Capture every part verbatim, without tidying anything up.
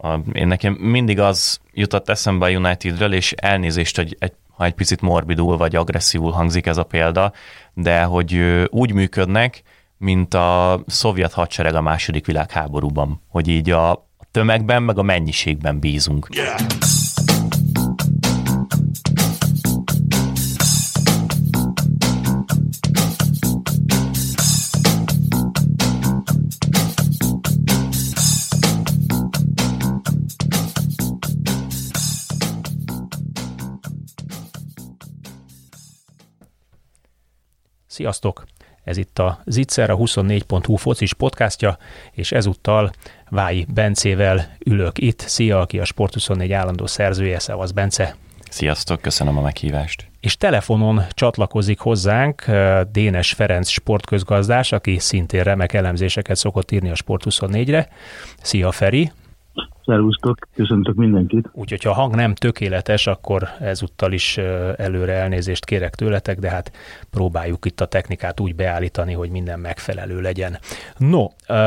Én nekem mindig az jutott eszembe a Unitedről, és elnézést, hogy egy, ha egy picit morbidul vagy agresszívul hangzik ez a példa, de hogy úgy működnek, mint a szovjet hadsereg a második világháborúban, hogy így a tömegben, meg a mennyiségben bízunk. Yeah. Sziasztok! Ez itt a Zicser, a huszonnégy pont hu focis podcastja, és ezúttal Vályi Bencével ülök itt. Szia, aki a Sport huszonnégy állandó szerzője. Szevasz, Bence! Sziasztok, köszönöm a meghívást! És telefonon csatlakozik hozzánk Dénes Ferenc sportközgazdás, aki szintén remek elemzéseket szokott írni a Sport huszonnégyre. Szia, Feri! Szervusztok, köszöntök mindenkit. Úgyhogy ha a hang nem tökéletes, akkor ezúttal is előre elnézést kérek tőletek, de hát próbáljuk itt a technikát úgy beállítani, hogy minden megfelelő legyen. No,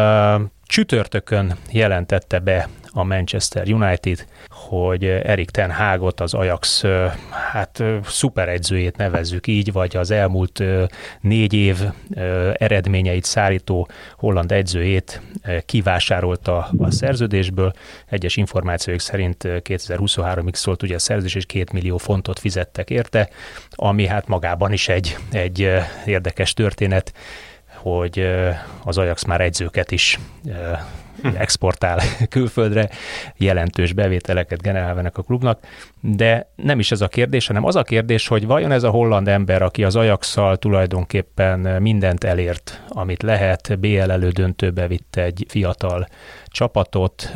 csütörtökön jelentette be a Manchester United, hogy Erik ten Hagot, az Ajax hát szuperegyzőjét nevezzük így, vagy az elmúlt négy év eredményeit szárító holland egyzőjét kivásárolta a szerződésből. Egyes információk szerint kétezer-huszonháromig szólt ugye a szerződés, és két millió fontot fizettek érte, ami hát magában is egy, egy érdekes történet, hogy az Ajax már egyzőket is exportál külföldre, jelentős bevételeket generálnak a klubnak, de nem is ez a kérdés, hanem az a kérdés, hogy vajon ez a holland ember, aki az Ajax-szal tulajdonképpen mindent elért, amit lehet, bé el elődöntőbe vitt egy fiatal csapatot,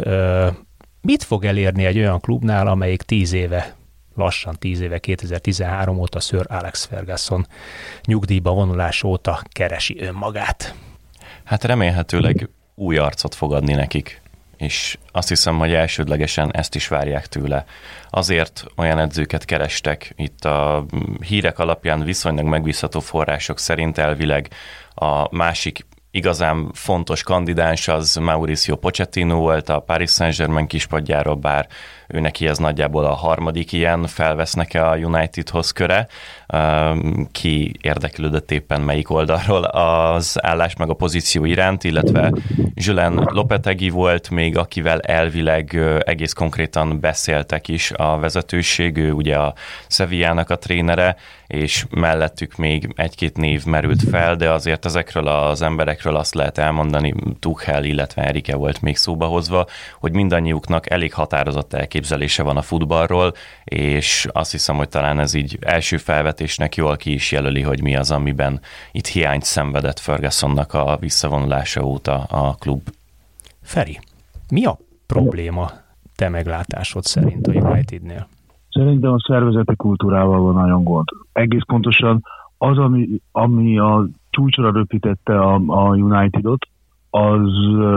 mit fog elérni egy olyan klubnál, amelyik tíz éve lassan tíz éve, kétezer-tizenhárom óta Sir Alex Ferguson nyugdíjba vonulás óta keresi önmagát? Hát remélhetőleg új arcot fog adni nekik, és azt hiszem, hogy elsődlegesen ezt is várják tőle. Azért olyan edzőket kerestek, itt a hírek alapján viszonylag megbízható források szerint elvileg a másik igazán fontos kandidáns az Mauricio Pochettino volt a Paris Saint-Germain kispadjáról, bár ő neki ez nagyjából a harmadik ilyen felvesznek-e a Unitedhoz köre. Ki érdeklődött éppen melyik oldalról az állás meg a pozíció iránt, illetve Julen Lopetegui volt még, akivel elvileg egész konkrétan beszéltek is a vezetőség, ő ugye a Sevillának a trénere, és mellettük még egy-két név merült fel, de azért ezekről az emberekről azt lehet elmondani, Tuchel, illetve Enrique volt még szóba hozva, hogy mindannyiuknak elég határozott elképzelése van a futballról, és azt hiszem, hogy talán ez így első felvetésnek jól ki is jelöli, hogy mi az, amiben itt hiányt szenvedett Fergusonnak a visszavonulása óta a klub. Feri, mi a probléma te meglátásod szerint a Unitednél? Szerintem a szervezeti kultúrával van nagyon gond. Egész pontosan az, ami, ami a csúcsra röpítette a, a Unitedot, az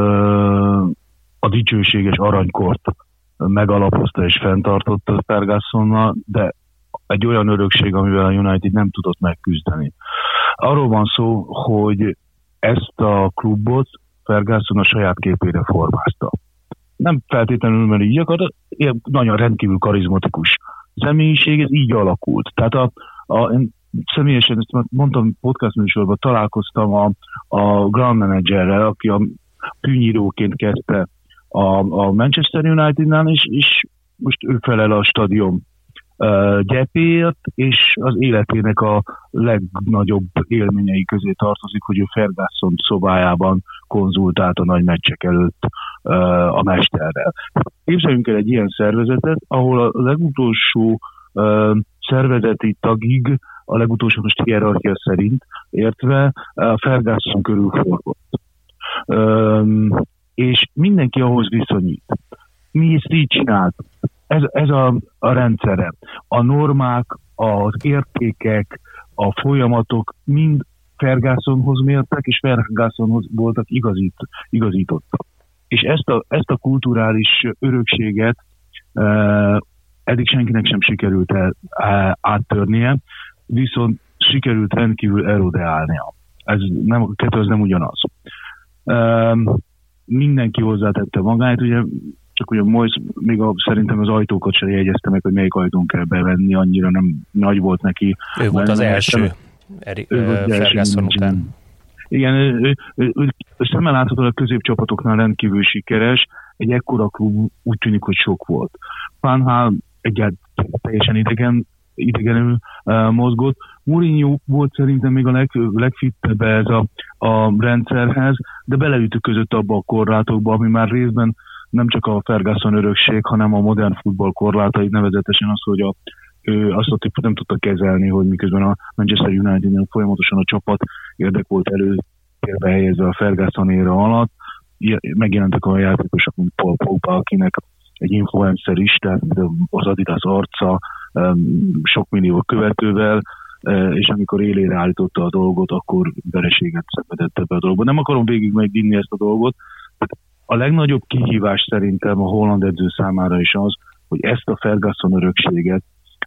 a dicsőséges aranykort megalapozta és fenntartotta Fergusonnal, de egy olyan örökség, amivel a United nem tudott megküzdeni. Arról van szó, hogy ezt a klubot Ferguson a saját képére formázta. Nem feltétlenül, mert így akar, nagyon rendkívül karizmatikus személyiség, ez így alakult. Tehát a, a, én személyesen, ezt mondtam podcast műsorban, találkoztam a, a ground managerrel, aki a tűnyíróként kezdte a, a Manchester Unitednál, és, és most ő felel a stadion uh, gyepéért, és az életének a legnagyobb élményei közé tartozik, hogy ő Ferguson szobájában konzultált a nagy meccsek előtt uh, a mesterrel. Képzeljünk el egy ilyen szervezetet, ahol a legutolsó uh, szervezeti tagig, a legutolsó most hierarchia szerint értve, uh, Ferguson körül forgott. Um, és mindenki ahhoz viszonyít. Mi ezt így csináltuk. Ez, ez a, a rendszere. A normák, az értékek, a folyamatok mind Fergusonhoz mértek, és Fergusonhoz voltak igazít, igazítottak. És ezt a, ezt a kulturális örökséget uh, eddig senkinek sem sikerült el, uh, áttörnie, viszont sikerült rendkívül erodeálnia. Ez nem, a kettő az nem ugyanaz. Uh, mindenki hozzátette magát, ugye csak ugye Moyes még a, szerintem az ajtókat sem jegyezte meg, hogy melyik ajtón kell bevenni, annyira nem nagy volt neki. Ő volt az első, Eri, Ferguson után. Igen, ő, ő, ő, ő szemmel látható, a középcsapatoknál rendkívül sikeres, egy ekkora klub úgy tűnik, hogy sok volt. Van Gaal egyáltalán teljesen idegen, idegenül uh, mozgott. Mourinho volt szerintem még a leg, legfittebb ez a, a rendszerhez, de beleütközött abba a korlátokba, ami már részben nem csak a Ferguson örökség, hanem a modern futball korlátait, nevezetesen az, hogy a, ő azt a típust nem tudta kezelni, hogy miközben a Manchester United-nél folyamatosan a csapat érdek volt előtérbe helyezve a Ferguson éra alatt. Megjelentek olyan játékosok, mint Paul Pogba, akinek egy influencer is, tehát az Adidas arca, sok millió követővel, és amikor élére állította a dolgot, akkor vereséget szenvedett ebbe a dolgba. Nem akarom végig megvinni ezt a dolgot. A legnagyobb kihívás szerintem a holland edző számára is az, hogy ezt a Ferguson örökséget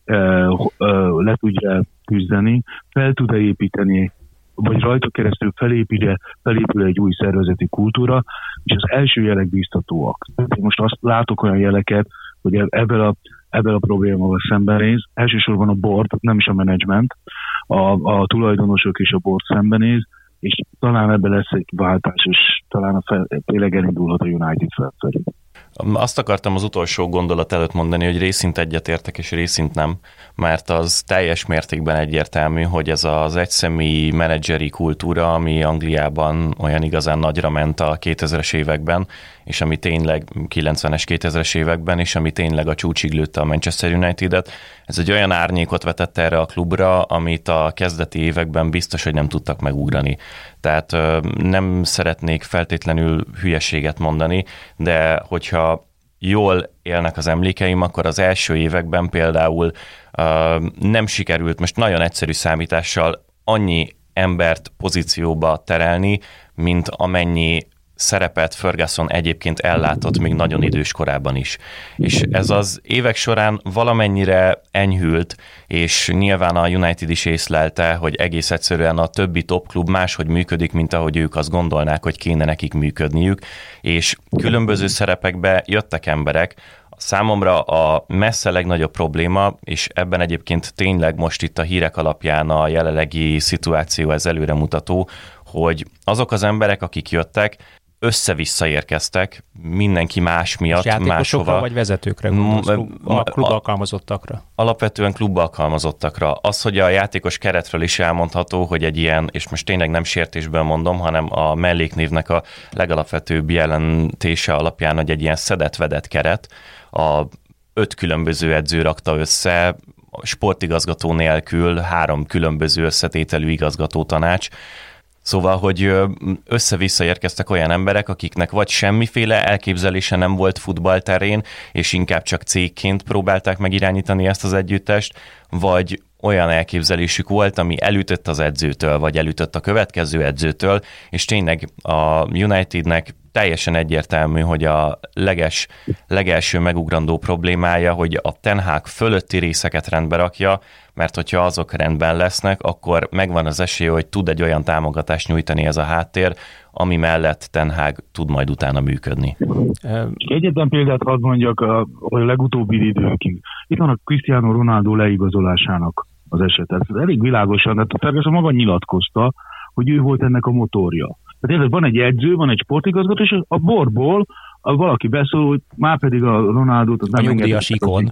le tudja küzdeni, fel tud-e építeni, vagy rajta keresztül felépül, felépül egy új szervezeti kultúra, és az első jelek biztatóak. Én most azt látok olyan jeleket, hogy ebben a, ebben a problémával szembenéz. Elsősorban a board, nem is a menedzsment, a, a tulajdonosok és a board szembenéz, és talán ebben lesz egy váltás, és talán a fel, tényleg elindulhat a United felfelé. Azt akartam az utolsó gondolat előtt mondani, hogy részint egyetértek, és részint nem, mert az teljes mértékben egyértelmű, hogy ez az egyszemélyi menedzseri kultúra, ami Angliában olyan igazán nagyra ment a kétezres években, és ami tényleg kilencvenes, kétezres években, és ami tényleg a csúcsig lőtte a Manchester United-et, ez egy olyan árnyékot vetett erre a klubra, amit a kezdeti években biztos, hogy nem tudtak megugrani. Tehát nem szeretnék feltétlenül hülyeséget mondani, de hogyha jól élnek az emlékeim, akkor az első években például uh, nem sikerült most nagyon egyszerű számítással annyi embert pozícióba terelni, mint amennyi szerepet Ferguson egyébként ellátott még nagyon idős korában is. És ez az évek során valamennyire enyhült, és nyilván a United is észlelte, hogy egész egyszerűen a többi top klub máshogy működik, mint ahogy ők azt gondolnák, hogy kéne nekik működniük, és különböző szerepekbe jöttek emberek. Számomra a messze legnagyobb probléma, és ebben egyébként tényleg most itt a hírek alapján a jelenlegi szituáció ez előremutató, hogy azok az emberek, akik jöttek, össze-vissza érkeztek, mindenki más miatt, játékosokra máshova. Vagy vezetőkre gondolsz, klub, a klub alkalmazottakra? Alapvetően klub alkalmazottakra. Az, hogy a játékos keretről is elmondható, hogy egy ilyen, és most tényleg nem sértésből mondom, hanem a melléknévnek a legalapvetőbb jelentése alapján, hogy egy ilyen szedett-vedett keret, a öt különböző edző rakta össze, sportigazgató nélkül három különböző összetételű igazgató tanács. Szóval, hogy össze-vissza érkeztek olyan emberek, akiknek vagy semmiféle elképzelése nem volt futballterén, és inkább csak cégként próbálták megirányítani ezt az együttest, vagy olyan elképzelésük volt, ami elütött az edzőtől, vagy elütött a következő edzőtől, és tényleg a Unitednek teljesen egyértelmű, hogy a leges, legelső megugrandó problémája, hogy a Ten Hag fölötti részeket rendbe rakja, mert hogyha azok rendben lesznek, akkor megvan az esély, hogy tud egy olyan támogatást nyújtani ez a háttér, ami mellett Ten Hag tud majd utána működni. Egyetlen példát hadd mondjak a, a legutóbbi időkig. Itt van a Cristiano Ronaldo leigazolásának az esetet. Ez elég világosan, de a Ferguson maga nyilatkozta, hogy ő volt ennek a motorja. Tehát van egy edző, van egy sportigazgató, és a borból valaki beszól, hogy már pedig a Ronaldót az nem a nyugdíjas ikon.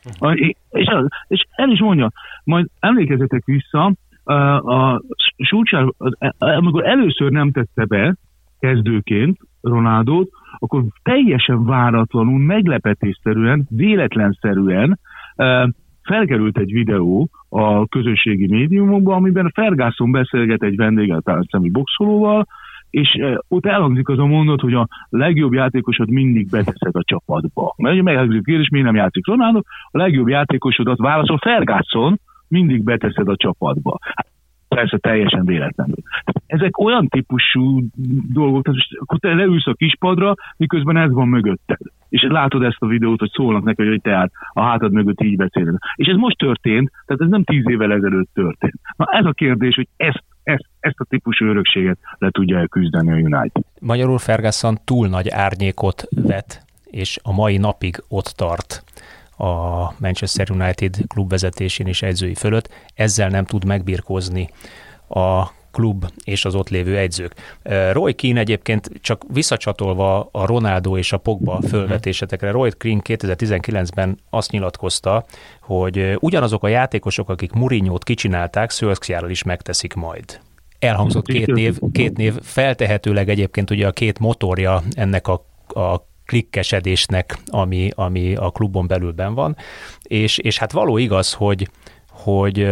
És, és el is mondja, majd emlékezzetek vissza, a, a Solskjaer, amikor először nem tette be kezdőként Ronaldót, akkor teljesen váratlanul, meglepetésszerűen, véletlenszerűen felkerült egy videó a közösségi médiumokban, amiben Ferguson beszélget egy vendéggel, talán személy boxolóval, és ott elhangzik az a mondat, hogy a legjobb játékosod mindig beteszed a csapatba. Mert ugye meghangzik a kérdés, miért nem játszik Ronaldo, a legjobb játékosodat válaszol Ferguson, mindig beteszed a csapatba. Hát, persze teljesen véletlenül. Ezek olyan típusú dolgok, tehát akkor te leülsz a kispadra, miközben ez van mögötted. És látod ezt a videót, hogy szólnak neki, hogy te a hátad mögött így beszéled. És ez most történt, tehát ez nem tíz évvel ezelőtt történt. Na ez a kérdés, hogy ezt, ezt, ezt a típusú örökséget le tudja elküzdeni a United. Magyarul Ferguson túl nagy árnyékot vet és a mai napig ott tart a Manchester United klubvezetésén és edzői fölött, ezzel nem tud megbirkózni a klub és az ott lévő edzők. Roy Keane egyébként csak visszacsatolva a Ronaldo és a Pogba fölvetésetekre, Roy Keane kétezer-tizenkilencben azt nyilatkozta, hogy ugyanazok a játékosok, akik Mourinho-t kicsinálták, Solskjaerrel is megteszik majd. Elhangzott két név, két név, feltehetőleg egyébként ugye a két motorja ennek a, a klikkesedésnek, ami, ami a klubon belül benn van, és, és hát való igaz, hogy, hogy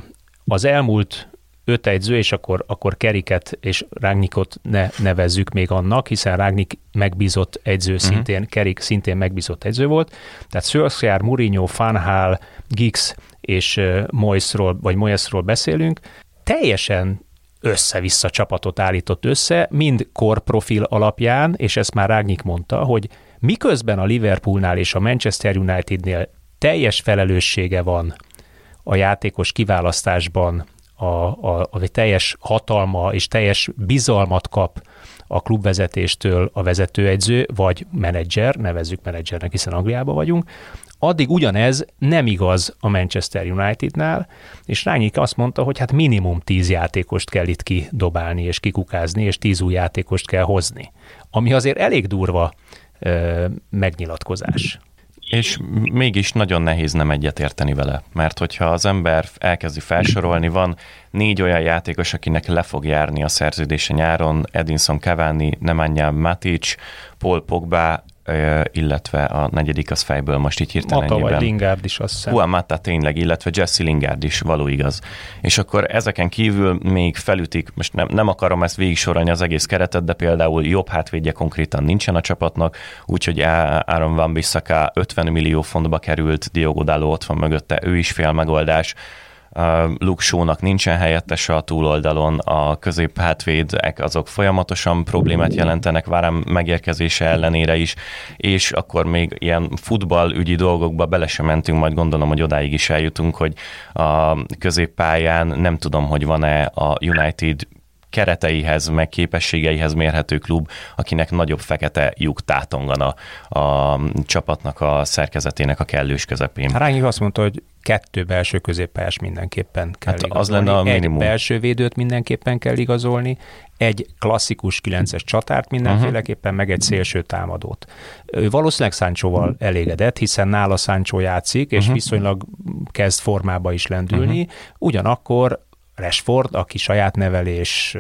az elmúlt öt edző, és akkor, akkor Keriket és Rangnickot ne nevezzük még annak, hiszen Rangnick megbízott edző uh-huh. szintén, Kerik szintén megbízott edző volt. Tehát Solskjaer, Mourinho, Van Gaal, Giggs és Moyesról, vagy Moyesról beszélünk. Teljesen össze-vissza csapatot állított össze, mind korprofil alapján, és ezt már Rangnick mondta, hogy miközben a Liverpoolnál és a Manchester Unitednél teljes felelőssége van a játékos kiválasztásban, a, a, a teljes hatalma és teljes bizalmat kap a klubvezetéstől a vezetőedző, vagy menedzser, nevezzük menedzsernek, hiszen Angliában vagyunk, addig ugyanez nem igaz a Manchester Unitednál, és Rangnick azt mondta, hogy hát minimum tíz játékost kell itt kidobálni és kikukázni, és tíz új játékost kell hozni. Ami azért elég durva ö, megnyilatkozás. És mégis nagyon nehéz nem egyetérteni vele, mert hogyha az ember elkezdi felsorolni, van négy olyan játékos, akinek le fog járni a szerződése nyáron, Edinson Cavani, Nemanja Matic, Paul Pogba, illetve a negyedik az fejből most így hirtelen Mata vagy Lingard is, azt hiszem. Juan Mata tényleg, illetve Jesse Lingard is, való igaz. És akkor ezeken kívül még felütik, most nem, nem akarom ezt végig sorolni az egész keretet, de például jobb hátvédje konkrétan nincsen a csapatnak, úgyhogy Aaron Wan-Bissaka ötven millió fontba került, Diogo Dalot ott van mögötte, ő is fél megoldás. Uh, Luke Shaw-nak nincsen helyettese a túloldalon, a középhátvédek azok folyamatosan problémát jelentenek Varane megérkezése ellenére is, és akkor még ilyen futballügyi dolgokba bele sem mentünk, majd gondolom, hogy odáig is eljutunk, hogy a középpályán nem tudom, hogy van-e a United kereteihez, meg képességeihez mérhető klub, akinek nagyobb fekete lyuk tátongan a, a csapatnak a szerkezetének a kellős közepén. Rangnick azt mondta, hogy kettő belső középpályás mindenképpen kell hát igazolni. Az lenne a minimum. Egy belső védőt mindenképpen kell igazolni, egy klasszikus kilences csatárt mindenféleképpen, uh-huh. meg egy szélső támadót. Ő valószínűleg Sanchoval elégedett, hiszen nála Sancho játszik, és uh-huh. viszonylag kezd formába is lendülni. Uh-huh. Ugyanakkor Rashford, aki saját nevelés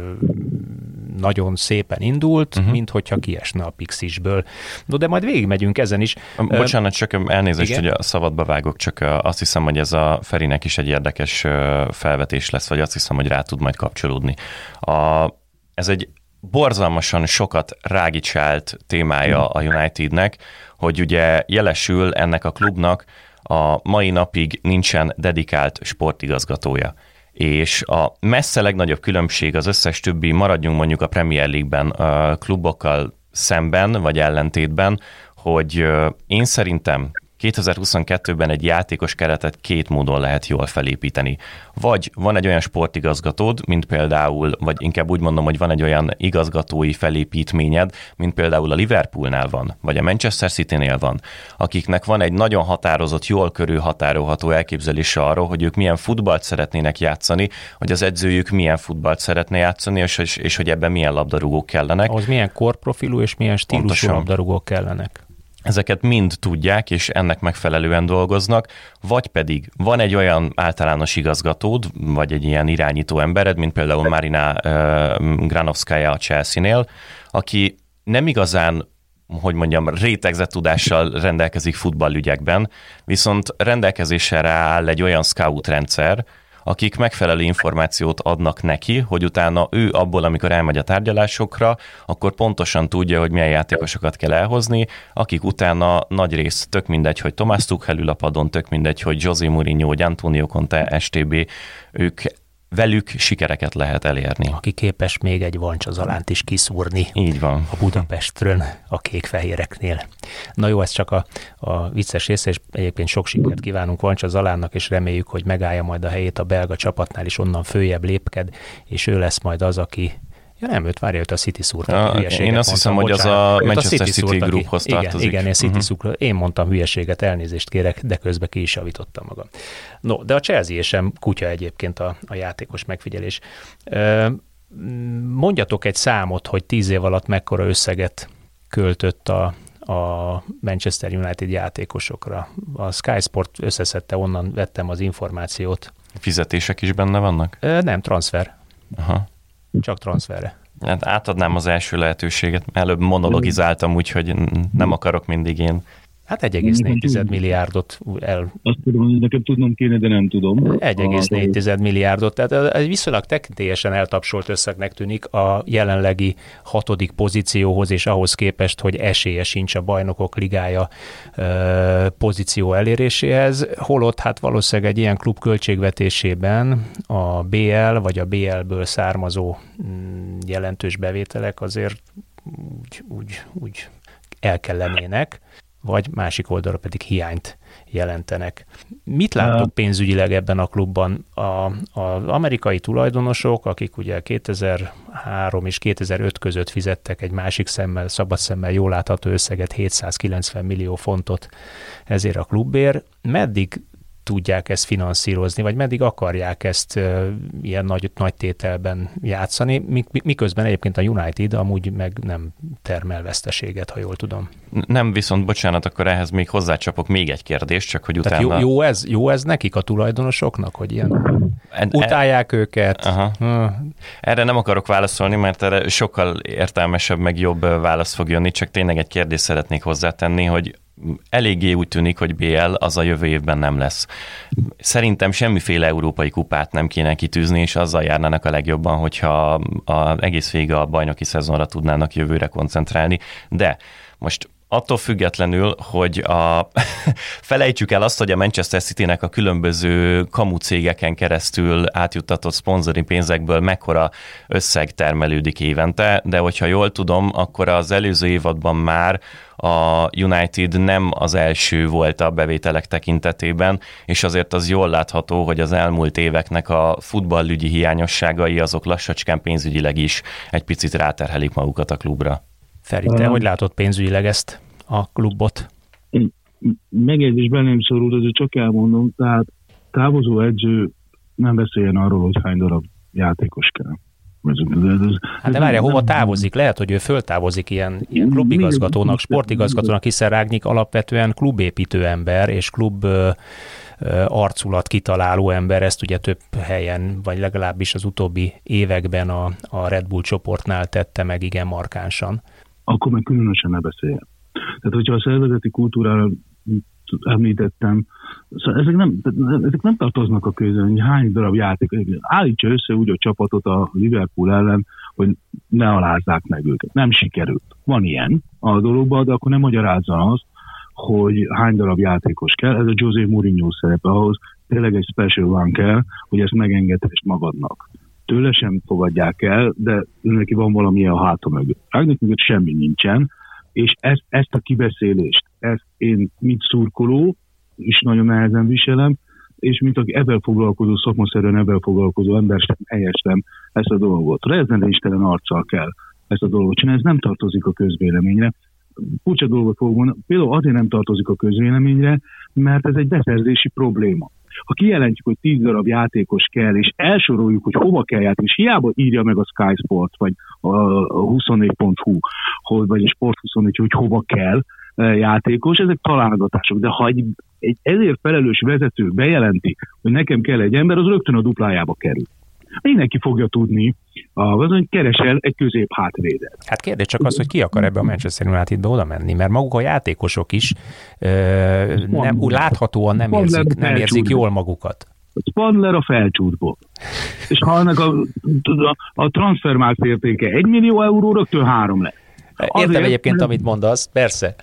nagyon szépen indult, uh-huh. mint hogyha kiesne a Pixisből. No, de majd végigmegyünk ezen is. Bocsánat, csak elnézést, igen? Hogy a szabadba vágok, csak azt hiszem, hogy ez a Ferinek is egy érdekes felvetés lesz, vagy azt hiszem, hogy rá tud majd kapcsolódni. A, ez egy borzalmasan sokat rágicsált témája a Unitednek, hogy ugye jelesül ennek a klubnak a mai napig nincsen dedikált sportigazgatója. És a messze legnagyobb különbség az összes többi, maradjunk mondjuk a Premier League-ben a klubokkal szemben, vagy ellentétben, hogy én szerintem kétezer-huszonkettőben egy játékos keretet két módon lehet jól felépíteni. Vagy van egy olyan sportigazgatód, mint például, vagy inkább úgy mondom, hogy van egy olyan igazgatói felépítményed, mint például a Liverpoolnál van, vagy a Manchester Citynél van, akiknek van egy nagyon határozott, jól körülhatárolható elképzelése arról, hogy ők milyen futballt szeretnének játszani, hogy az edzőjük milyen futballt szeretne játszani, és, és, és hogy ebben milyen labdarúgók kellenek. Ahhoz milyen korprofilú és milyen stílusú Pontosan. labdarúgók kellenek. Ezeket mind tudják, és ennek megfelelően dolgoznak, vagy pedig van egy olyan általános igazgatód, vagy egy ilyen irányító embered, mint például Marina uh, Granovskaya a Chelsea-nél, aki nem igazán, hogy mondjam, rétegzett tudással rendelkezik futballügyekben, viszont rendelkezésre áll egy olyan scout rendszer, akik megfelelő információt adnak neki, hogy utána ő abból, amikor elmegy a tárgyalásokra, akkor pontosan tudja, hogy milyen játékosokat kell elhozni, akik utána nagy rész, tök mindegy, hogy Tomás Tuchel ül a padon, tök mindegy, hogy José Mourinho, vagy Antonio Conte, es té bé, ők velük sikereket lehet elérni. Aki képes még egy Vancsazalánt is kiszúrni. Így van. A Budapestről, a kékfehéreknél. Na jó, ez csak a, a vicces része, és egyébként sok sikert kívánunk Vancsazalánnak, és reméljük, hogy megállja majd a helyét a belga csapatnál, és onnan följebb lépked, és ő lesz majd az, aki Ja nem, őt várja, őt a City szúrta. A, én azt hiszem, hogy az a Manchester City, City Grouphoz tartozik. Igen, igen, én, City uh-huh. szúrta, én mondtam hülyeséget, elnézést kérek, de közben ki is javítottam magam. No, de a Chelsea sem kutya egyébként a, a játékos megfigyelés. Mondjatok egy számot, hogy tíz év alatt mekkora összeget költött a, a Manchester United játékosokra. A Sky Sport összeszedte, onnan vettem az információt. Fizetések is benne vannak? Nem, transfer. Aha. Csak transferre. Hát átadnám az első lehetőséget. Előbb monologizáltam, úgyhogy nem akarok mindig én. Hát egy egész négy milliárdot el... Azt tudom, hogy nekem tudnom kéne, de nem tudom. egy egész négy milliárdot, tehát egy viszonylag tekintélyesen eltapsolt összegnek tűnik a jelenlegi hatodik pozícióhoz, és ahhoz képest, hogy esélye sincs a Bajnokok Ligája ö, pozíció eléréséhez. Holott hát valószínűleg egy ilyen klub költségvetésében a bé el vagy a bé el-ből származó mm, jelentős bevételek azért úgy, úgy, úgy el kellenének, vagy másik oldalra pedig hiányt jelentenek. Mit láttok pénzügyileg ebben a klubban? A, az amerikai tulajdonosok, akik ugye kétezer-három és kétezer-öt között fizettek egy másik szemmel, szabad szemmel jól látható összeget, hétszázkilencven millió fontot ezért a klubért, meddig tudják ezt finanszírozni, vagy meddig akarják ezt uh, ilyen nagy, nagy tételben játszani, miközben egyébként a United amúgy meg nem termel veszteséget, ha jól tudom. Nem, viszont bocsánat, akkor ehhez még hozzácsapok még egy kérdést, csak hogy utána... Tehát jó, jó, ez, jó ez nekik a tulajdonosoknak, hogy ilyen en, utálják en... őket? Aha. Uh. Erre nem akarok válaszolni, mert erre sokkal értelmesebb, meg jobb válasz fog jönni, csak tényleg egy kérdést szeretnék hozzátenni, hogy eléggé úgy tűnik, hogy bé el az a jövő évben nem lesz. Szerintem semmiféle európai kupát nem kéne kitűzni, és azzal járnának a legjobban, hogyha a, egész vége a bajnoki szezonra tudnának jövőre koncentrálni. De most attól függetlenül, hogy a felejtsük el azt, hogy a Manchester Citynek a különböző kamu cégeken keresztül átjuttatott szponzori pénzekből mekkora összeg termelődik évente, de hogyha jól tudom, akkor az előző évadban már a United nem az első volt a bevételek tekintetében, és azért az jól látható, hogy az elmúlt éveknek a futballügyi hiányosságai azok lassacskán pénzügyileg is egy picit ráterhelik magukat a klubra. Feri, te hogy látod pénzügyileg ezt a klubot? Megjegyzés belém szorult, de csak elmondom, tehát távozó edző nem beszéljen arról, hogy hány darab játékos kell. Hát de várjál, hova távozik? Lehet, hogy ő föltávozik ilyen, ilyen klubigazgatónak, sportigazgatónak, hiszen Rágnyik alapvetően klubépítő ember, és klub ö, ö, arculat kitaláló ember, ezt ugye több helyen, vagy legalábbis az utóbbi években a, a Red Bull csoportnál tette meg igen markánsan. Akkor meg különösen ne beszéljen. Tehát, hogyha a szervezeti kultúrára említettem, szóval ezek, nem, ezek nem tartoznak a közön, hogy hány darab játék. Állítsa össze úgy a csapatot a Liverpool ellen, hogy ne alázzák meg őket. Nem sikerült. Van ilyen a dologban, de akkor nem magyarázza azt, hogy hány darab játékos kell. Ez a José Mourinho szerepe, ahhoz tényleg egy special van kell, hogy ezt megengedhess magadnak. Tőle sem fogadják el, de neki van valamilyen a háta mögött. Rágnak mögött semmi nincsen, és ezt, ezt a kibeszélést, ezt én mint szurkoló is nagyon nehezen viselem, és mint aki ebben foglalkozó, szakmaszerűen ebben foglalkozó ember sem helyestem ezt a dolgot. Rezdene istenen arccal kell ezt a dolgot csinálni, ez nem tartozik a közvéleményre. Furcsa dolgot fogok mondani, például azért nem tartozik a közvéleményre, mert ez egy beszerzési probléma. Ha kijelentjük, hogy tíz darab játékos kell, és elsoroljuk, hogy hova kell játszani, és hiába írja meg a Sky Sport, vagy a huszonnégy pont hu, vagy a Sport huszonnégy, hogy hova kell játékos, ezek találgatások. De ha egy, egy ezért felelős vezető bejelenti, hogy nekem kell egy ember, az rögtön a duplájába kerül. Mindenki fogja tudni, hogy keresel egy közép hátvédet. Hát kérdés csak az, hogy ki akar ebbe a Manchester Unitedbe oda menni, mert maguk a játékosok is ö, nem, úgy láthatóan nem érzik, nem érzik jól magukat. Spandler a felcsútból. És ha ennek a, a, a transfermárk értéke egy millió euró, rögtön három lesz. Értem azért, egyébként, nem, amit mondasz, persze.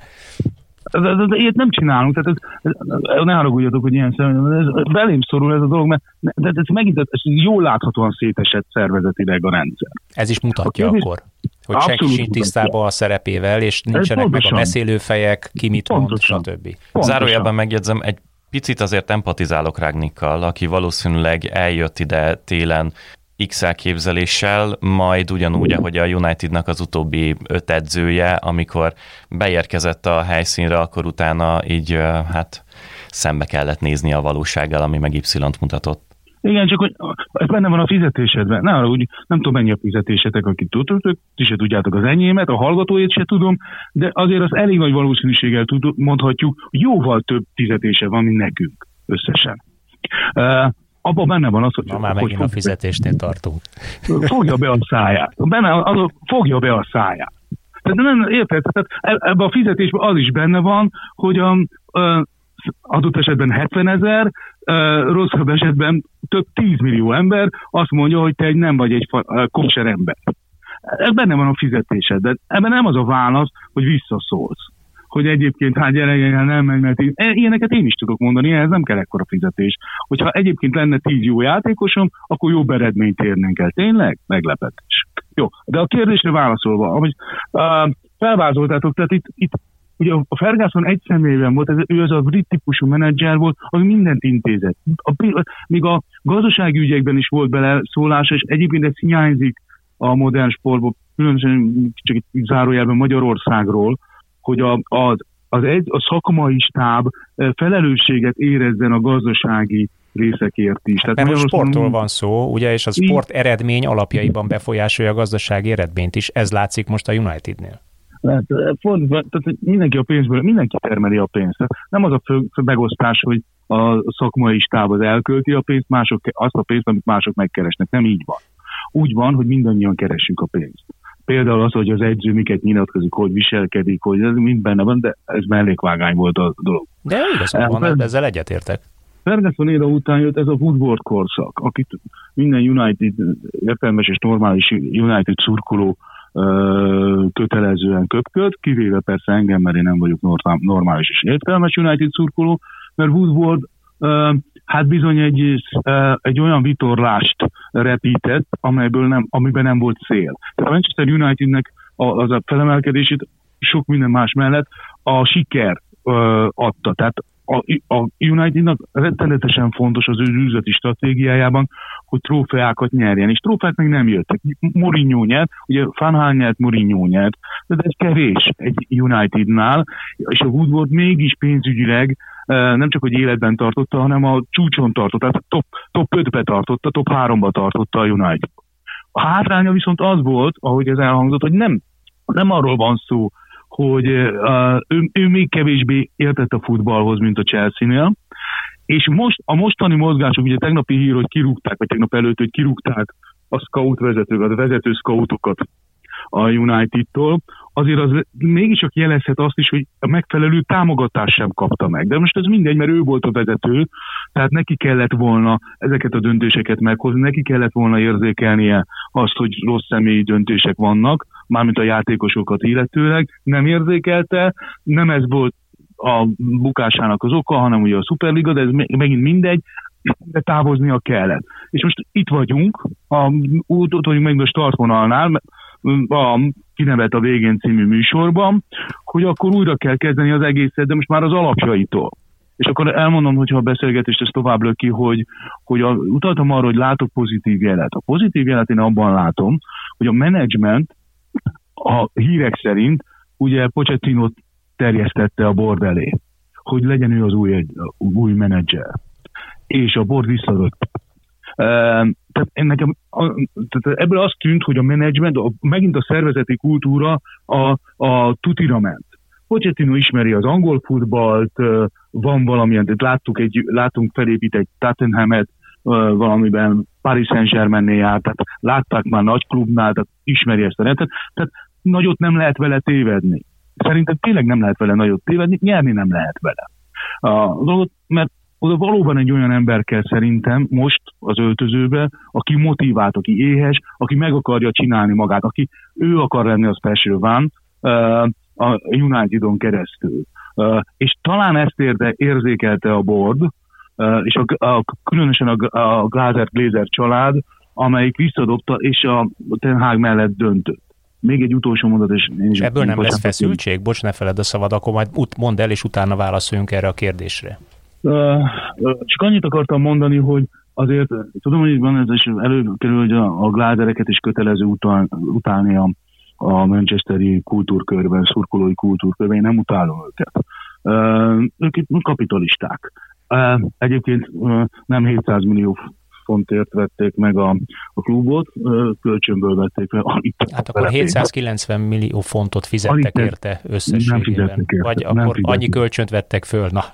Ilyet nem csinálunk, tehát ez, ez, ne haragudjatok, hogy ilyen szemben, ez belém szorul ez a dolog, mert de ez megint ez jól láthatóan szétesett szervezetileg a rendszer. Ez is mutatja a akkor, hogy senki sincs tisztában a szerepével, és nincsenek meg a beszélőfejek, ki mit mond, stb. Zárójelben megjegyzem, egy picit azért empatizálok Rágnikkal, aki valószínűleg eljött ide télen X elképzeléssel, majd ugyanúgy, ahogy a Unitednak az utóbbi öt edzője, amikor beérkezett a helyszínre, akkor utána így hát szembe kellett nézni a valósággal, ami meg Y-t mutatott. Igen, csak hogy ez benne van a fizetésedben. Ne arra, úgy nem tudom, mennyi a fizetésetek, akit tudtok, ti se tudjátok az enyémet, a hallgatóét se tudom, de azért az elég nagy valószínűséggel tud, mondhatjuk, hogy jóval több fizetése van, mint nekünk összesen. Uh, abban benne van az, hogy... Na már megint hogy a fizetésnél tartunk. Fogja be a száját. Benne az, fogja be a száját. Tehát nem érted, tehát ebben a fizetésben az is benne van, hogy a, a adott esetben hetvenezer, uh, rosszabb esetben több tízmillió ember azt mondja, hogy te egy nem vagy egy kosser ember. Ez benne van a fizetésed, de ebben nem az a válasz, hogy visszaszólsz. Hogy egyébként hát gyere, nem megy, mert én, ilyeneket én is tudok mondani, ez nem kell ekkora fizetés. Hogyha egyébként lenne tíz jó játékosom, akkor jobb eredményt érnénk el. Tényleg? Meglepetés. Jó, de a kérdésre válaszolva, ahogy uh, felvázoltátok, tehát itt, itt ugye a Ferguson egy személyben volt, ez, ő az a brit típusú menedzser volt, az mindent intézett. A, még a gazdasági ügyekben is volt bele szólása, és egyébként ez hiányzik a modern sportból, különösen csak itt zárójelben Magyarországról, hogy a, az, az egy, a szakmai stáb felelősséget érezzen a gazdasági részekért is. Hát mert a sportról van szó, ugye, és a sport eredmény alapjaiban befolyásolja a gazdasági eredményt is. Ez látszik most a Unitednél. Hát, fordítva, tehát mindenki a pénzből, mindenki termeli a pénzt. Nem az a fő, fő megosztás, hogy a szakmai stáb az elkölti a pénzt, mások, azt a pénzt, amit mások megkeresnek. Nem így van. Úgy van, hogy mindannyian keressük a pénzt. Például az, hogy az edző miket nyilatkozik, hogy viselkedik, hogy ez mind benne van, de ez mellékvágány volt a dolog. De igazán van, el, ezzel egyetértek. Ferguson éra után jött ez a Woodward korszak, akit minden United, értelmes és normális United szurkoló kötelezően köpköd, kivéve persze engem, mert én nem vagyok normális és értelmes United szurkoló, mert Woodward hát bizony egy, egy olyan vitorlást repített, amelyből nem, amiben nem volt cél. Tehát a Manchester Unitednek az a felemelkedését sok minden más mellett a siker adta. Tehát a, a Unitednak rettenetesen fontos az ő üzleti stratégiájában, hogy trófeákat nyerjen, és trófeák még nem jöttek. Mourinho nyert, ugye Van Gaal nyert, Mourinho nyert, de ez kevés egy Unitednál, és a Woodward mégis pénzügyileg nem csak, hogy életben tartotta, hanem a csúcson tartotta, tehát top, top ötbe tartotta, top háromba tartotta a United. A hátránya viszont az volt, ahogy ez elhangzott, hogy nem, nem arról van szó, hogy uh, ő, ő még kevésbé értett a futballhoz, mint a Chelsea-nél, és most a mostani mozgások, ugye tegnapi hír, hogy kirúgták, vagy tegnap előtt, hogy kirúgták a scout vezetőket, a vezető scoutokat a United-tól, azért az mégiscsak jelezhet azt is, hogy a megfelelő támogatást sem kapta meg. De most ez mindegy, mert ő volt a vezető, tehát neki kellett volna ezeket a döntéseket meghozni, neki kellett volna érzékelnie azt, hogy rossz személyi döntések vannak, mármint a játékosokat illetőleg, nem érzékelte, nem ez volt a bukásának az oka, hanem ugye a Superliga, de ez megint mindegy, de távoznia kellett. És most itt vagyunk, a, úgy vagyunk meg a startvonalnál, a Kinevet a végén című műsorban, hogy akkor újra kell kezdeni az egészet, de most már az alapjaitól. És akkor elmondom, hogyha a beszélgetést ezt tovább löki, hogy, hogy a, utaltam arra, hogy látok pozitív jelet. A pozitív jelet én abban látom, hogy a menedzsment a hírek szerint ugye Pochettinót terjesztette a board elé, hogy legyen ő az új, új menedzser. És a board visszadott. Uh, tehát, nekem, a, tehát ebből azt tűnt, hogy a menedzsment, a, megint a szervezeti kultúra a, a tutira ment. Pochettino ismeri az angol futballt, uh, van valamilyen, tehát láttuk egy, látunk felépít egy Tottenhamet, uh, valamiben Paris Saint-Germainnél járt, tehát látták már nagy klubnál, tehát ismeri ezt a rendet, tehát nagyot nem lehet vele tévedni. Szerintem tényleg nem lehet vele nagyot tévedni, nyerni nem lehet vele. A dolgot, mert oda valóban egy olyan ember kell szerintem most az öltözőbe, aki motivált, aki éhes, aki meg akarja csinálni magát, aki ő akar lenni a special one a Unitedon keresztül. És talán ezt érde, érzékelte a board, és a, a, különösen a, a Glazer-Glazer család, amelyik visszadobta, és a Ten Hag mellett döntött. Még egy utolsó mondat, és én is... Ebből nem lesz feszültség? Bocs, ne feledd a szavad, akkor majd mondd el, és utána válaszoljunk erre a kérdésre. Csak annyit akartam mondani, hogy azért tudom, hogy van ez is előkerül, hogy a, a Glazereket is kötelező utál, utálni a, a manchesteri kultúrkörben, szurkolói kultúrkörben, én nem utálom őket. Uh, ők itt kapitalisták. Uh, egyébként uh, nem hétszáz millió fontért vették meg a, a klubot, uh, kölcsönből vették meg. Hát akkor hétszázkilencven millió fontot fizettek Alig érte összességében. Érte. Vagy nem akkor fizettek. Annyi kölcsönt vettek föl, na.